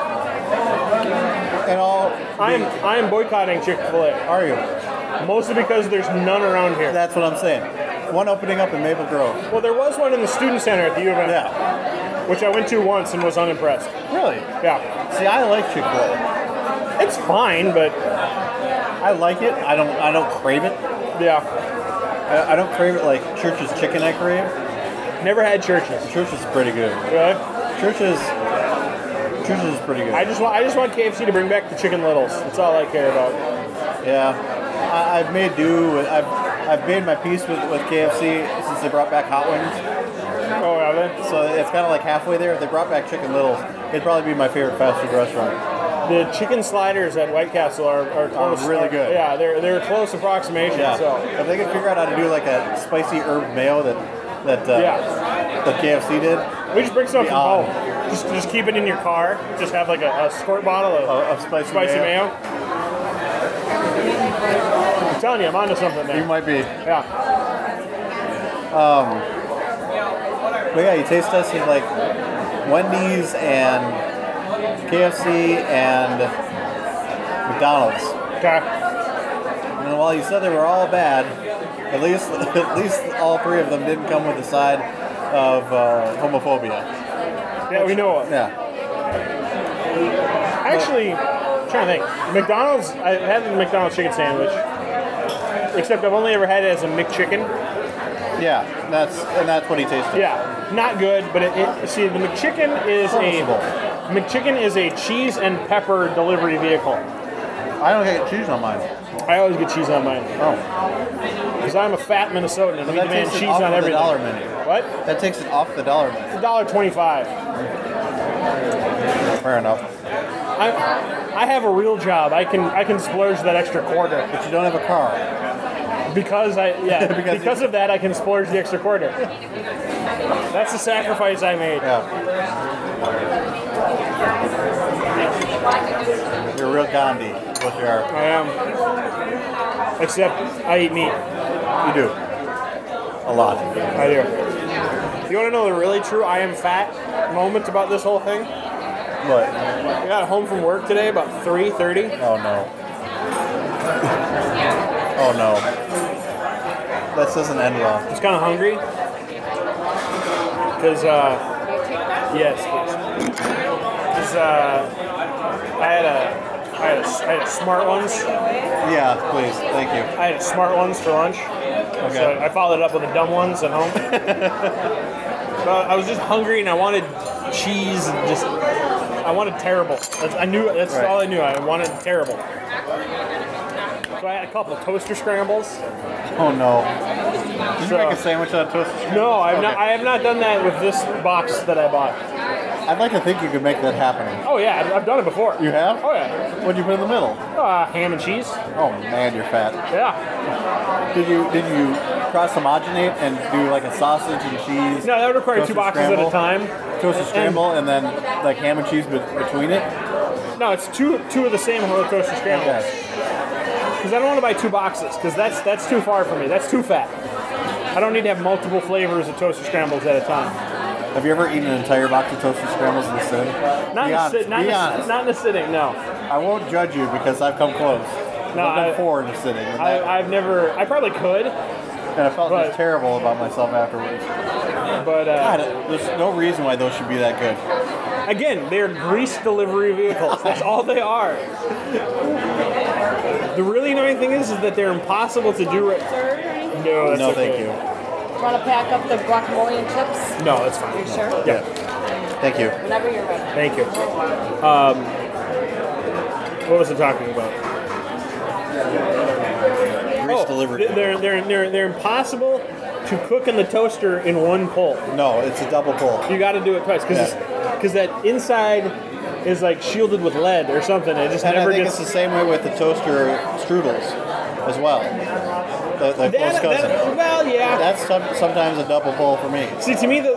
And all... I am boycotting Chick-fil-A. Are you? Mostly because there's none around here. That's what I'm saying. One opening up in Maple Grove. Well, there was one in the student center at the U of M. Yeah. Which I went to once and was unimpressed. Really? Yeah. See, I like Chick-fil-A. It's fine, but I like it. I don't crave it. yeah. I don't crave it like Church's chicken I crave. Never had Church's. Church's is pretty good. Really? Church's is pretty good. I just want KFC to bring back the Chicken Littles. That's all I care about. Yeah. I've made do with, I've made my peace with KFC since they brought back hot wings. Oh, have they? So it's kind of like halfway there. If they brought back Chicken Littles, it'd probably be my favorite fast food restaurant. The chicken sliders at White Castle are close. Really good. Yeah, they're a close approximation. Yeah. So If they could figure out how to do like a spicy herb mayo that KFC did, we just bring some from Beyond. home. Just keep it in your car. Just have like a squirt bottle of spicy mayo. I'm telling you, I'm onto something there. you might be. Yeah. But yeah, you taste tested like Wendy's and KFC and McDonald's. Okay. And while you said they were all bad, at least all 3 of them didn't come with the side of homophobia. Yeah, we know it. Yeah. Actually, I'm trying to think. McDonald's, I had the McDonald's chicken sandwich, except I've only ever had it as a McChicken. Yeah, that's what he tasted. Yeah, not good, but see, the McChicken is a cheese and pepper delivery vehicle. I don't get cheese on mine. I always get cheese on mine Oh. because I'm a fat Minnesotan and we That demand takes it cheese off on of the everything. dollar menu. What? That takes it off the dollar menu. $1.25. Fair enough. I have a real job. I can splurge that extra quarter But you don't have a car. because because of that I can splurge the extra quarter. That's the sacrifice I made. Yeah. You're a real Gandhi. What you are. I am. Except I eat meat. You do. A lot. I do. You want to know the really true I am fat moment about this whole thing? What? I got home from work today about 3:30. Oh no. Oh no. This doesn't end well. I was kind of hungry. Because, yes, please. Because, I had a Smart Ones. Yeah, please. Thank you. I had Smart Ones for lunch. Okay. So I followed it up with the Dumb Ones at home. But I was just hungry and I wanted cheese and I wanted terrible. That's Right. all I knew. I wanted terrible. So I had a couple of toaster scrambles. Oh no. Did you So- make a sandwich out of toasted scrambles? No, I Okay. have not done that with this box that I bought. I'd like to think you could make that happen. Oh yeah, I've done it before. You have? Oh yeah. What'd you put in the middle? Ham and cheese. Oh man, you're fat. Yeah. Did you cross-homogenate and do like a sausage and cheese? No, that would require toasted 2 boxes scramble? at a time. Toasted scramble and then like ham and cheese between it? No, it's two of the same toaster scrambles. Okay. Because I don't want to buy 2 boxes, because that's too far for me. That's too fat. I don't need to have multiple flavors of toaster scrambles at a time. Have you ever eaten an entire box of toaster scrambles in the sitting? Not Be honest. not, Be honest. not in a sitting, no. I won't judge you because I've come close. No, I've done I- 4 in a sitting. And, I've never. I probably could, and I felt but- just terrible about myself afterwards. but God, there's no reason why those should be that good. again, they're grease delivery vehicles. That's all they are. The really annoying thing is that they're impossible to do. Dessert or anything? No, that's No, okay. thank you. Want to pack up the guacamole and chips? No, that's fine. You sure? Yeah, Thank you. Whenever you're ready. thank you. What was I talking about? Grease delivery. They're impossible to cook in the toaster in one pull. No, it's a double pull. You got to do it twice because that inside is like shielded with lead or something. It just And never I think gets. it's the same way with the toaster strudels as well. The close cousin. Well, yeah. That's sometimes a double pull for me. See, to me, really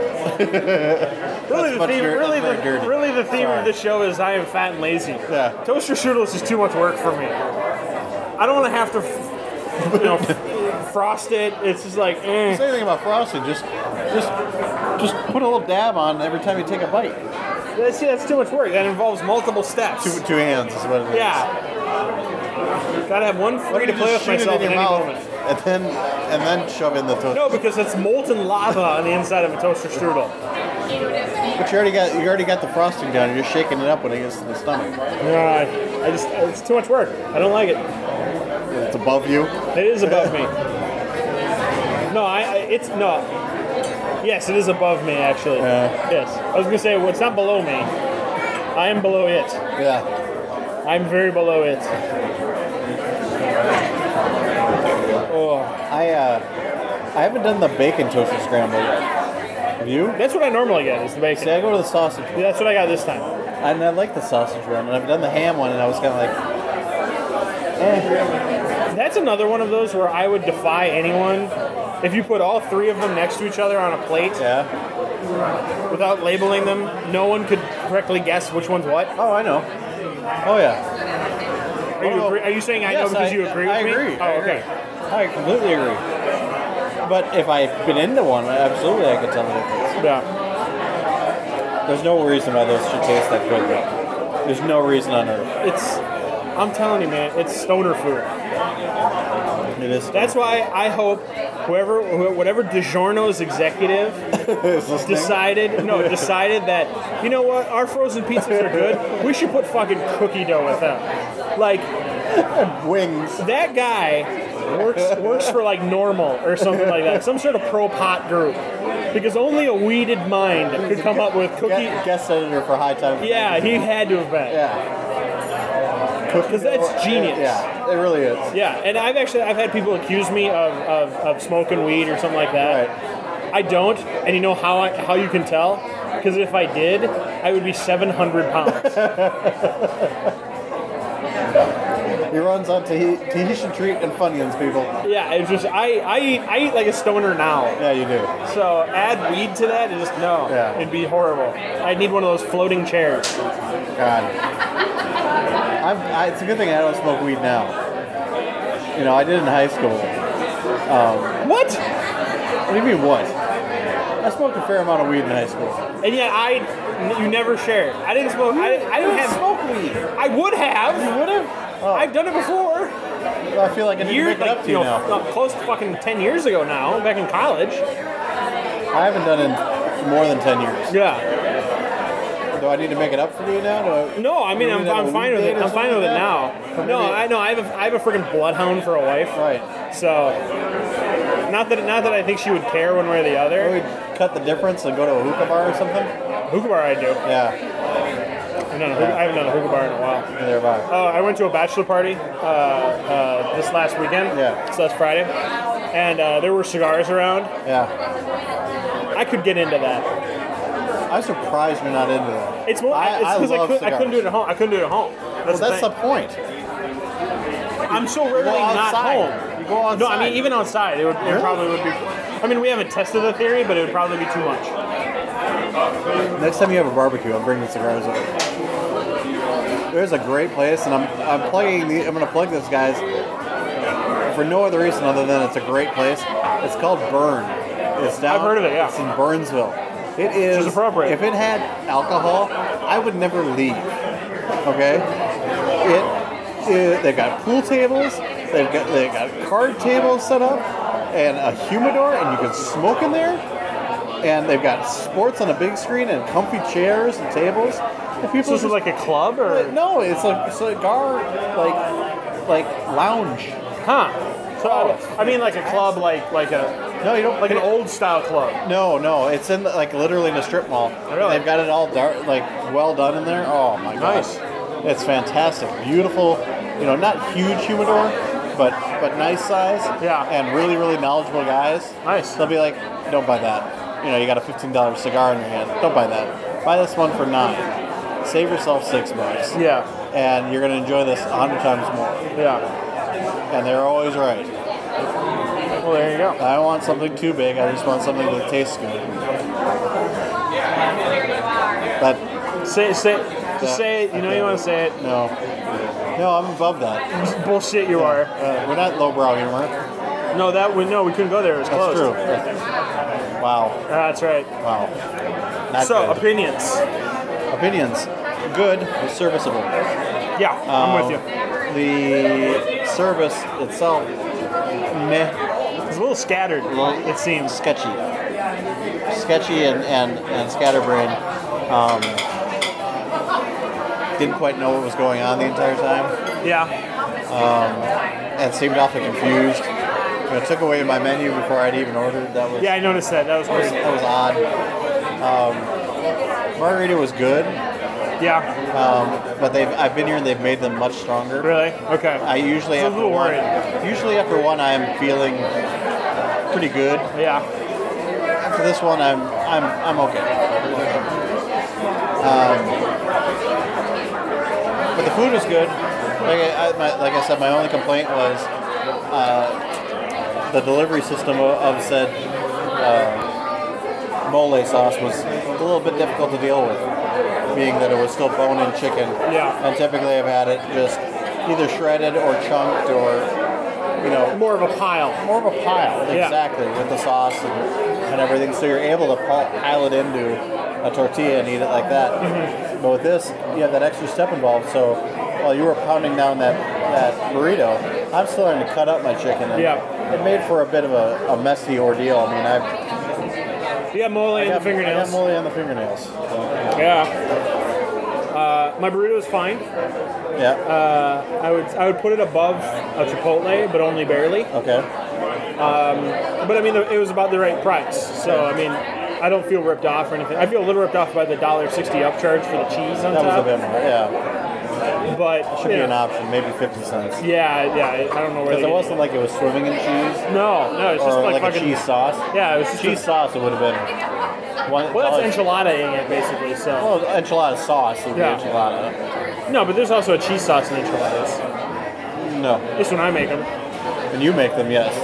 the much theme, dirty. really That's the, very dirty. really the theme Sorry. of the show is I am fat and lazy. Yeah. Toaster strudels is too much work for me. I don't want to have to, frost it. It's just like, eh. Say anything about frosting, just put a little dab on every time you take a bite. See, that's too much work. That involves multiple steps. Two hands is what it is. Yeah. Gotta have one Why free don't to you play just with shoot it myself in at your any mouth moment. and then shove in the toaster? No, because it's molten lava on the inside of a toaster strudel. But you already got the frosting down. You're just shaking it up when it gets to the stomach. It's too much work. I don't like it. It's above you. It is above me. No, it's no. Yes, it is above me actually. Yes, I was gonna say well, it's not below me. I am below it. Yeah. I'm very below it. Oh, I haven't done the bacon toaster scramble yet. Have you? that's what I normally get is the bacon. See, I go to the sausage. Yeah, that's what I got this time. And I like the sausage one. And I've done the ham one, and I was kind of like, eh. That's another one of those where I would defy anyone if you put all 3 of them next to each other on a plate Yeah. without labeling them. No one could correctly guess which one's what. Oh, I know. Oh, yeah. Are you saying I know Yes, because you agree with I me? agree. Oh, I agree. okay. I completely agree. But if I've been into one, absolutely I could tell the difference. Yeah. There's no reason why those should taste that good, though. There's no reason on earth. I'm telling you, man, it's stoner food. It is. That's why I hope whatever DiGiorno's executive decided that, you know what, our frozen pizzas are good. We should put fucking cookie dough with them. Like, Wings. that guy works for like Normal or something like that, some sort of pro pot group, because only a weeded mind could come up with cookie. Guest editor for High Time. Yeah, he had to have been. Yeah. Because that's genius. Yeah, it really is. Yeah, and I've had people accuse me of smoking weed or something like that. Right. I don't, and you know how you can tell? Because if I did, I would be 700 pounds. He runs on Tahitian treat and Funyuns, people. Yeah, it's just I eat like a stoner now. Yeah, you do. So add weed to that, and just no, Yeah. it'd be horrible. I'd need one of those floating chairs. God. It's a good thing I don't smoke weed now. You know, I did in high school. What? What do you mean, what? I smoked a fair amount of weed in high school. And yet you never shared. I didn't smoke. I didn't have smoke weed. I would have. You would have? Oh. I've done it before. I feel like I need to make it up to you now. Close to fucking 10 years ago now, back in college. I haven't done it in more than 10 years. Yeah. Do I need to make it up for you now? No, I mean You I'm need to have a fine weed with it. date or I'm fine with it something now. like that? No, I know. I have a freaking bloodhound for a wife. Right. So, not that I think she would care one way or the Or other. we'd cut the difference and go to a hookah bar or something? Hookah bar, I do. Yeah. I haven't done a hookah bar in a while. Neither have I. I went to a bachelor party this last weekend. Yeah. So that's Friday, and there were cigars around. Yeah. I could get into that. I'm surprised you're not into that. It's more. I It's because love I couldn't do it at home. I couldn't do it at home. Well, that's the point. I'm so rarely go not outside. home. You go outside. No, I mean even outside, it probably would be. I mean, we haven't tested the theory, but it would probably be too much. Next time you have a barbecue, I'm bringing cigars over. There's a great place, and I'm going to plug this, guys. for no other reason other than it's a great place. It's called Burn. It's down. I've heard of it, yeah. It's in Burnsville. It is. Which is appropriate. If it had alcohol, I would never leave. Okay. They've got pool tables. They've got card tables set up, and a humidor, and you can smoke in there. And they've got sports on a big screen and comfy chairs and tables. And people So this is like a club or? no, it's a cigar like lounge. Huh. So I mean like a club like a No, you don't like an old style club. No, it's in like literally in a strip mall. Really? They've got it all dark, like well done in there. Oh my god, Nice. It's fantastic, beautiful. Not huge humidor, but nice size. Yeah. And really knowledgeable guys. Nice. They'll be like, don't buy that. You got a $15 cigar in your hand. Don't buy that. Buy this one for $9. Save yourself $6. Yeah. And you're gonna enjoy this 100 times more. Yeah. And they're always right. Well, there you go. I don't want something too big. I just want something that tastes good. But Say it. You know you want to say it. no, I'm above that. Bullshit you are. We're not lowbrow humor. No, we couldn't go there. It was That's closed. true. Wow. That's right. Wow. Not So good. opinions. Opinions. Good. Serviceable. Yeah, I'm with you. The service itself, meh. It's a little scattered. It seems. Sketchy and scatterbrained. Didn't quite know what was going on the entire time, Yeah. and seemed awfully confused. Took away my menu before I'd even ordered. That was Yeah, I noticed that. That was weird. that was odd. Margarita was good, Yeah. but I've been here and they've made them much stronger. Really? Okay. I usually I was a after little one, worried. usually after one I'm feeling pretty good. Yeah. After this one I'm okay. But the food was good. Like I said, my only complaint was the delivery system of said mole sauce was a little bit difficult to deal with, being that it was still bone-in chicken. Yeah. And typically I've had it just either shredded or chunked or, More of a pile. more of a pile. Yeah. Exactly, with the sauce and everything. So you're able to pile it into a tortilla and eat it like that. Mm-hmm. But with this, you have that extra step involved. So while you were pounding down that burrito, I'm starting to cut up my chicken. And Yeah. it made for a bit of a messy ordeal. I mean, You got mole in the I got fingernails. mole on the fingernails. So, Yeah. My burrito is fine. yeah. I would put it above a Chipotle, but only barely. Okay. But I mean, it was about the right price. So I mean, I don't feel ripped off or anything. I feel a little ripped off by the $1.60 upcharge for the cheese on That was a top. bit more. Yeah. But Should be an option. Maybe 50 cents. Yeah. I don't know where Because they it wasn't like it was swimming in cheese. No, it's just Or like like a fucking cheese sauce. Yeah, it was just Cheese sauce, it would have been one. Well, that's enchilada in it basically. So Well, enchilada sauce would be Yeah. enchilada. no, but there's also a cheese sauce in enchiladas. No. Just when I make them, And you make them, yes.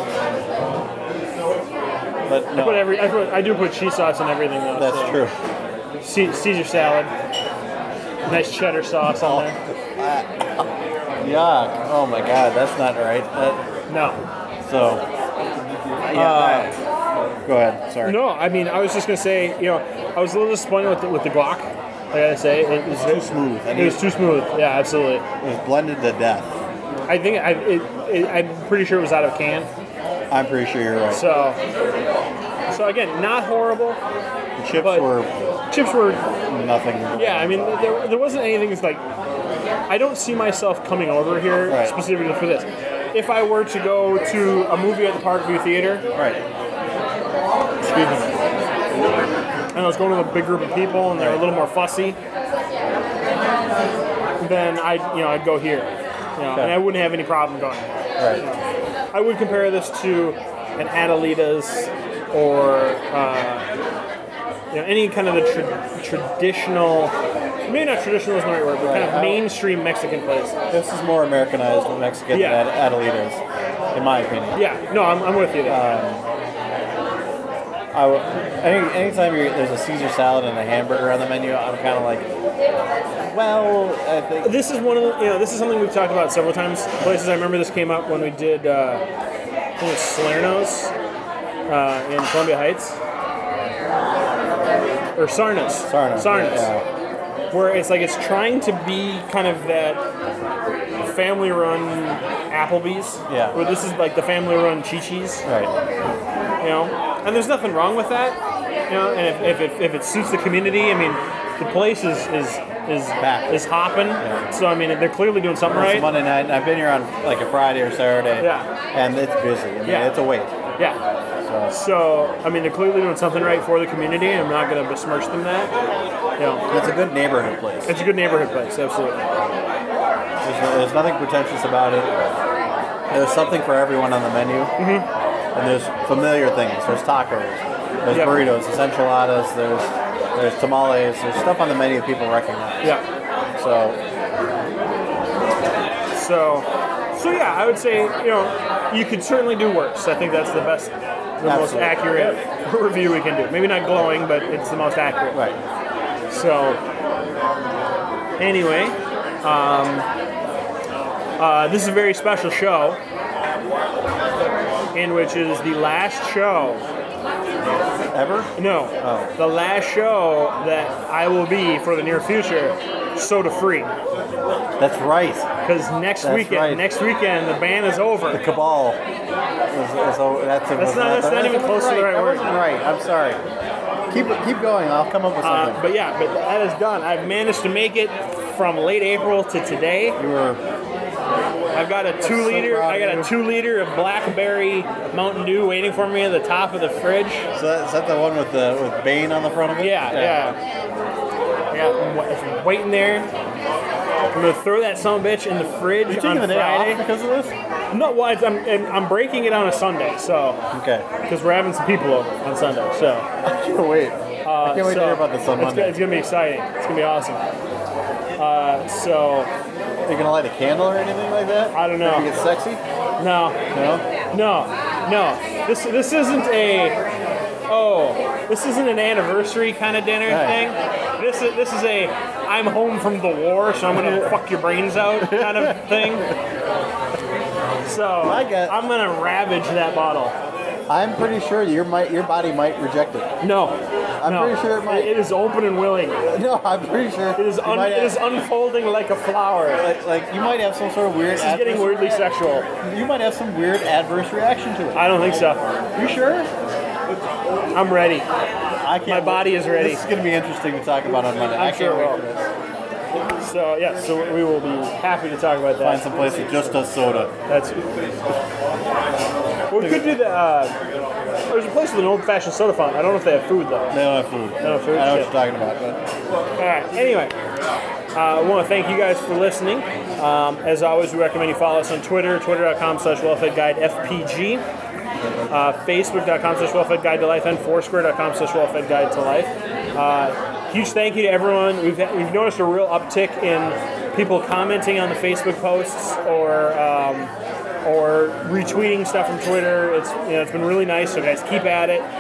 But no, I do put cheese sauce in everything though. that's so. true. Caesar salad, nice cheddar sauce on there. Yuck. Oh my god, that's not right. No, So, yeah. Go ahead, sorry. no. I mean, I was just gonna say, I was a little disappointed with the guac. I gotta say, it was Too smooth. It was too smooth. Yeah, absolutely. It was blended to death. I think I'm pretty sure it was out of can. I'm pretty sure you're right. So again, not horrible. The chips but- were Chips were nothing. Yeah, I mean, there wasn't anything that's like. I don't see myself coming over here Right. specifically for this. If I were to go to a movie at the Parkview Theater, Right. excuse me, and I was going with a big group of people and they're a little more fussy, then I'd go here, and I wouldn't have any problem going. Right. I would compare this to an Adelita's or any kind of the traditional, maybe not traditional is the right word, but kind of Right. mainstream Mexican place. This is more Americanized Mexican Yeah. than Adelita's, in my opinion. Yeah, no, I'm with you there. Anytime there's a Caesar salad and a hamburger on the menu, I'm kind of like, well, I think This is one of the, this is something we've talked about several times. Places I remember this came up when we did, I think it's Salerno's in Columbia Heights. Or Sarna's. Sarna's. Yeah. Where it's like it's trying to be kind of that family-run Applebee's. Yeah. Where this is like the family-run Chi-Chi's. Right. And there's nothing wrong with that. And if it suits the community, I mean, the place is Back. hopping. Yeah. So I mean, they're clearly doing something It's right. Monday night, and I've been here on like a Friday or Saturday. Yeah. And it's busy. I mean, Yeah. it's a wait. Yeah. So I mean, they're clearly doing something right for the community. I'm not going to besmirch them that. It's a good neighborhood place. It's a good neighborhood place, absolutely. There's nothing pretentious about it. There's something for everyone on the menu. Mm-hmm. And there's familiar things. There's tacos. There's burritos. There's enchiladas. There's tamales. There's stuff on the menu that people recognize. Yeah. So yeah, I would say you could certainly do worse. I think that's the most accurate review we can do. Maybe not glowing, but it's the most accurate. Right. So anyway, this is a very special show, in which it is the last show. Ever? No. Oh. The last show that I will be for the near future soda free. That's right. Because next weekend the ban is over. The cabal. That's not even close to the right word. That wasn't right. I'm sorry. Keep going. I'll come up with something. But that is done. I've managed to make it from late April to today. I've got a 2 liter. I got a 2 liter of blackberry Mountain Dew waiting for me at the top of the fridge. So is that the one with Bane on the front of it? Yeah. It's waiting there. I'm gonna throw that son of a bitch in the fridge Are you on taking the day Friday. off because of this? No, well, I'm breaking it on a Sunday, so Okay. because we're having some people over on Sunday, so. I can't wait. I can't wait to hear about this on Monday. It's gonna be exciting. It's gonna be awesome. So. Are you gonna light a candle or anything like that? I don't know. Maybe get sexy? No. No. This isn't this isn't an anniversary kind of dinner thing. This is a I'm home from the war, so I'm gonna fuck your brains out kind of thing. So I'm gonna ravage that bottle. I'm pretty sure your body might reject it. No. I'm pretty sure it might. It is open and willing. No, I'm pretty sure it is unfolding like a flower. Like you might have some sort of weird. This is getting weirdly sexual. You might have some weird adverse reaction to it. I don't think so. You sure? I'm ready. I can't. My body is ready. This is going to be interesting to talk about on Monday. I can't wait for this. So we will be happy to talk about that. Find some place that just does soda. That's. Well, we could do the. There's a place with an old-fashioned soda fountain. I don't know if they have food though. They don't have food. They don't have food. I know what you're talking about, but. All right. Anyway, I want to thank you guys for listening. As always, we recommend you follow us on Twitter, twitter.com/wellfedguidefpg, facebook.com/wellfedguidetolife, and foursquare.com/wellfedguidetolife. Huge thank you to everyone. We've noticed a real uptick in people commenting on the Facebook posts or retweeting stuff from Twitter. It's been really nice. So guys, keep at it.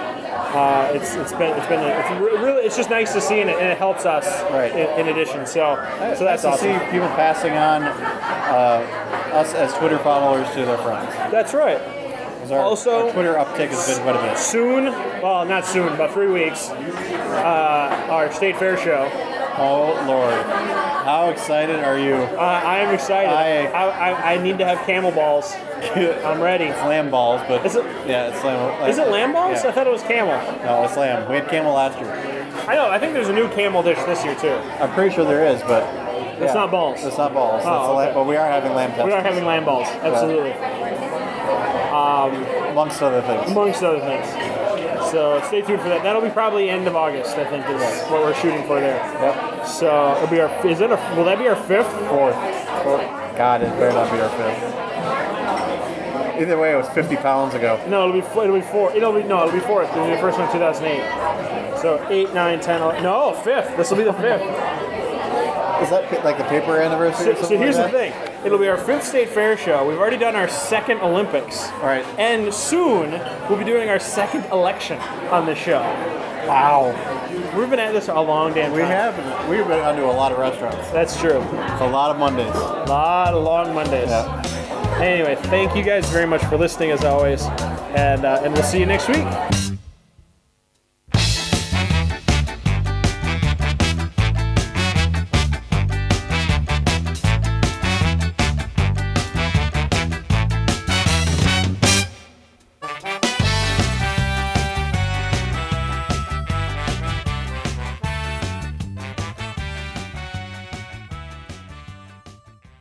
It's just nice to see, and it helps us in addition. So that's awesome. To see people passing on us as Twitter followers to their friends. That's right. Our Twitter uptick has been quite a bit. Soon, well, not soon, about 3 weeks, our State Fair show. Oh, Lord. How excited are you? I am excited. I need to have camel balls. I'm ready. It's lamb balls, but... Is it? Yeah, it's lamb. Is it lamb balls? Yeah. I thought it was camel. No, it's lamb. We had camel last year. I know. I think there's a new camel dish this year, too. I'm pretty sure there is, but... It's not balls. It's not balls. Oh, okay. But we are having lamb testicles. We are having lamb balls. Absolutely. Amongst other things. So stay tuned for that. That'll be probably end of August, I think, is what we're shooting for there. Yep. So it'll be will that be our 5th? Fourth. God, it better not be our 5th. Either way, it was 50 pounds ago. No, it'll be 4th. It'll be 4th. It'll be the first one in 2008. So 8, 9, 10, 11. No, 5th. This will be the 5th. Is that like the paper anniversary or something So here's like the that? thing. It'll be our 5th state fair show. We've already done our 2nd Olympics. All right. And soon we'll be doing our 2nd election on the show. Wow. We've been at this a long damn time. We've been onto a lot of restaurants. That's true. It's a lot of Mondays. A lot of long Mondays. Yeah. Anyway, thank you guys very much for listening as always. And we'll see you next week.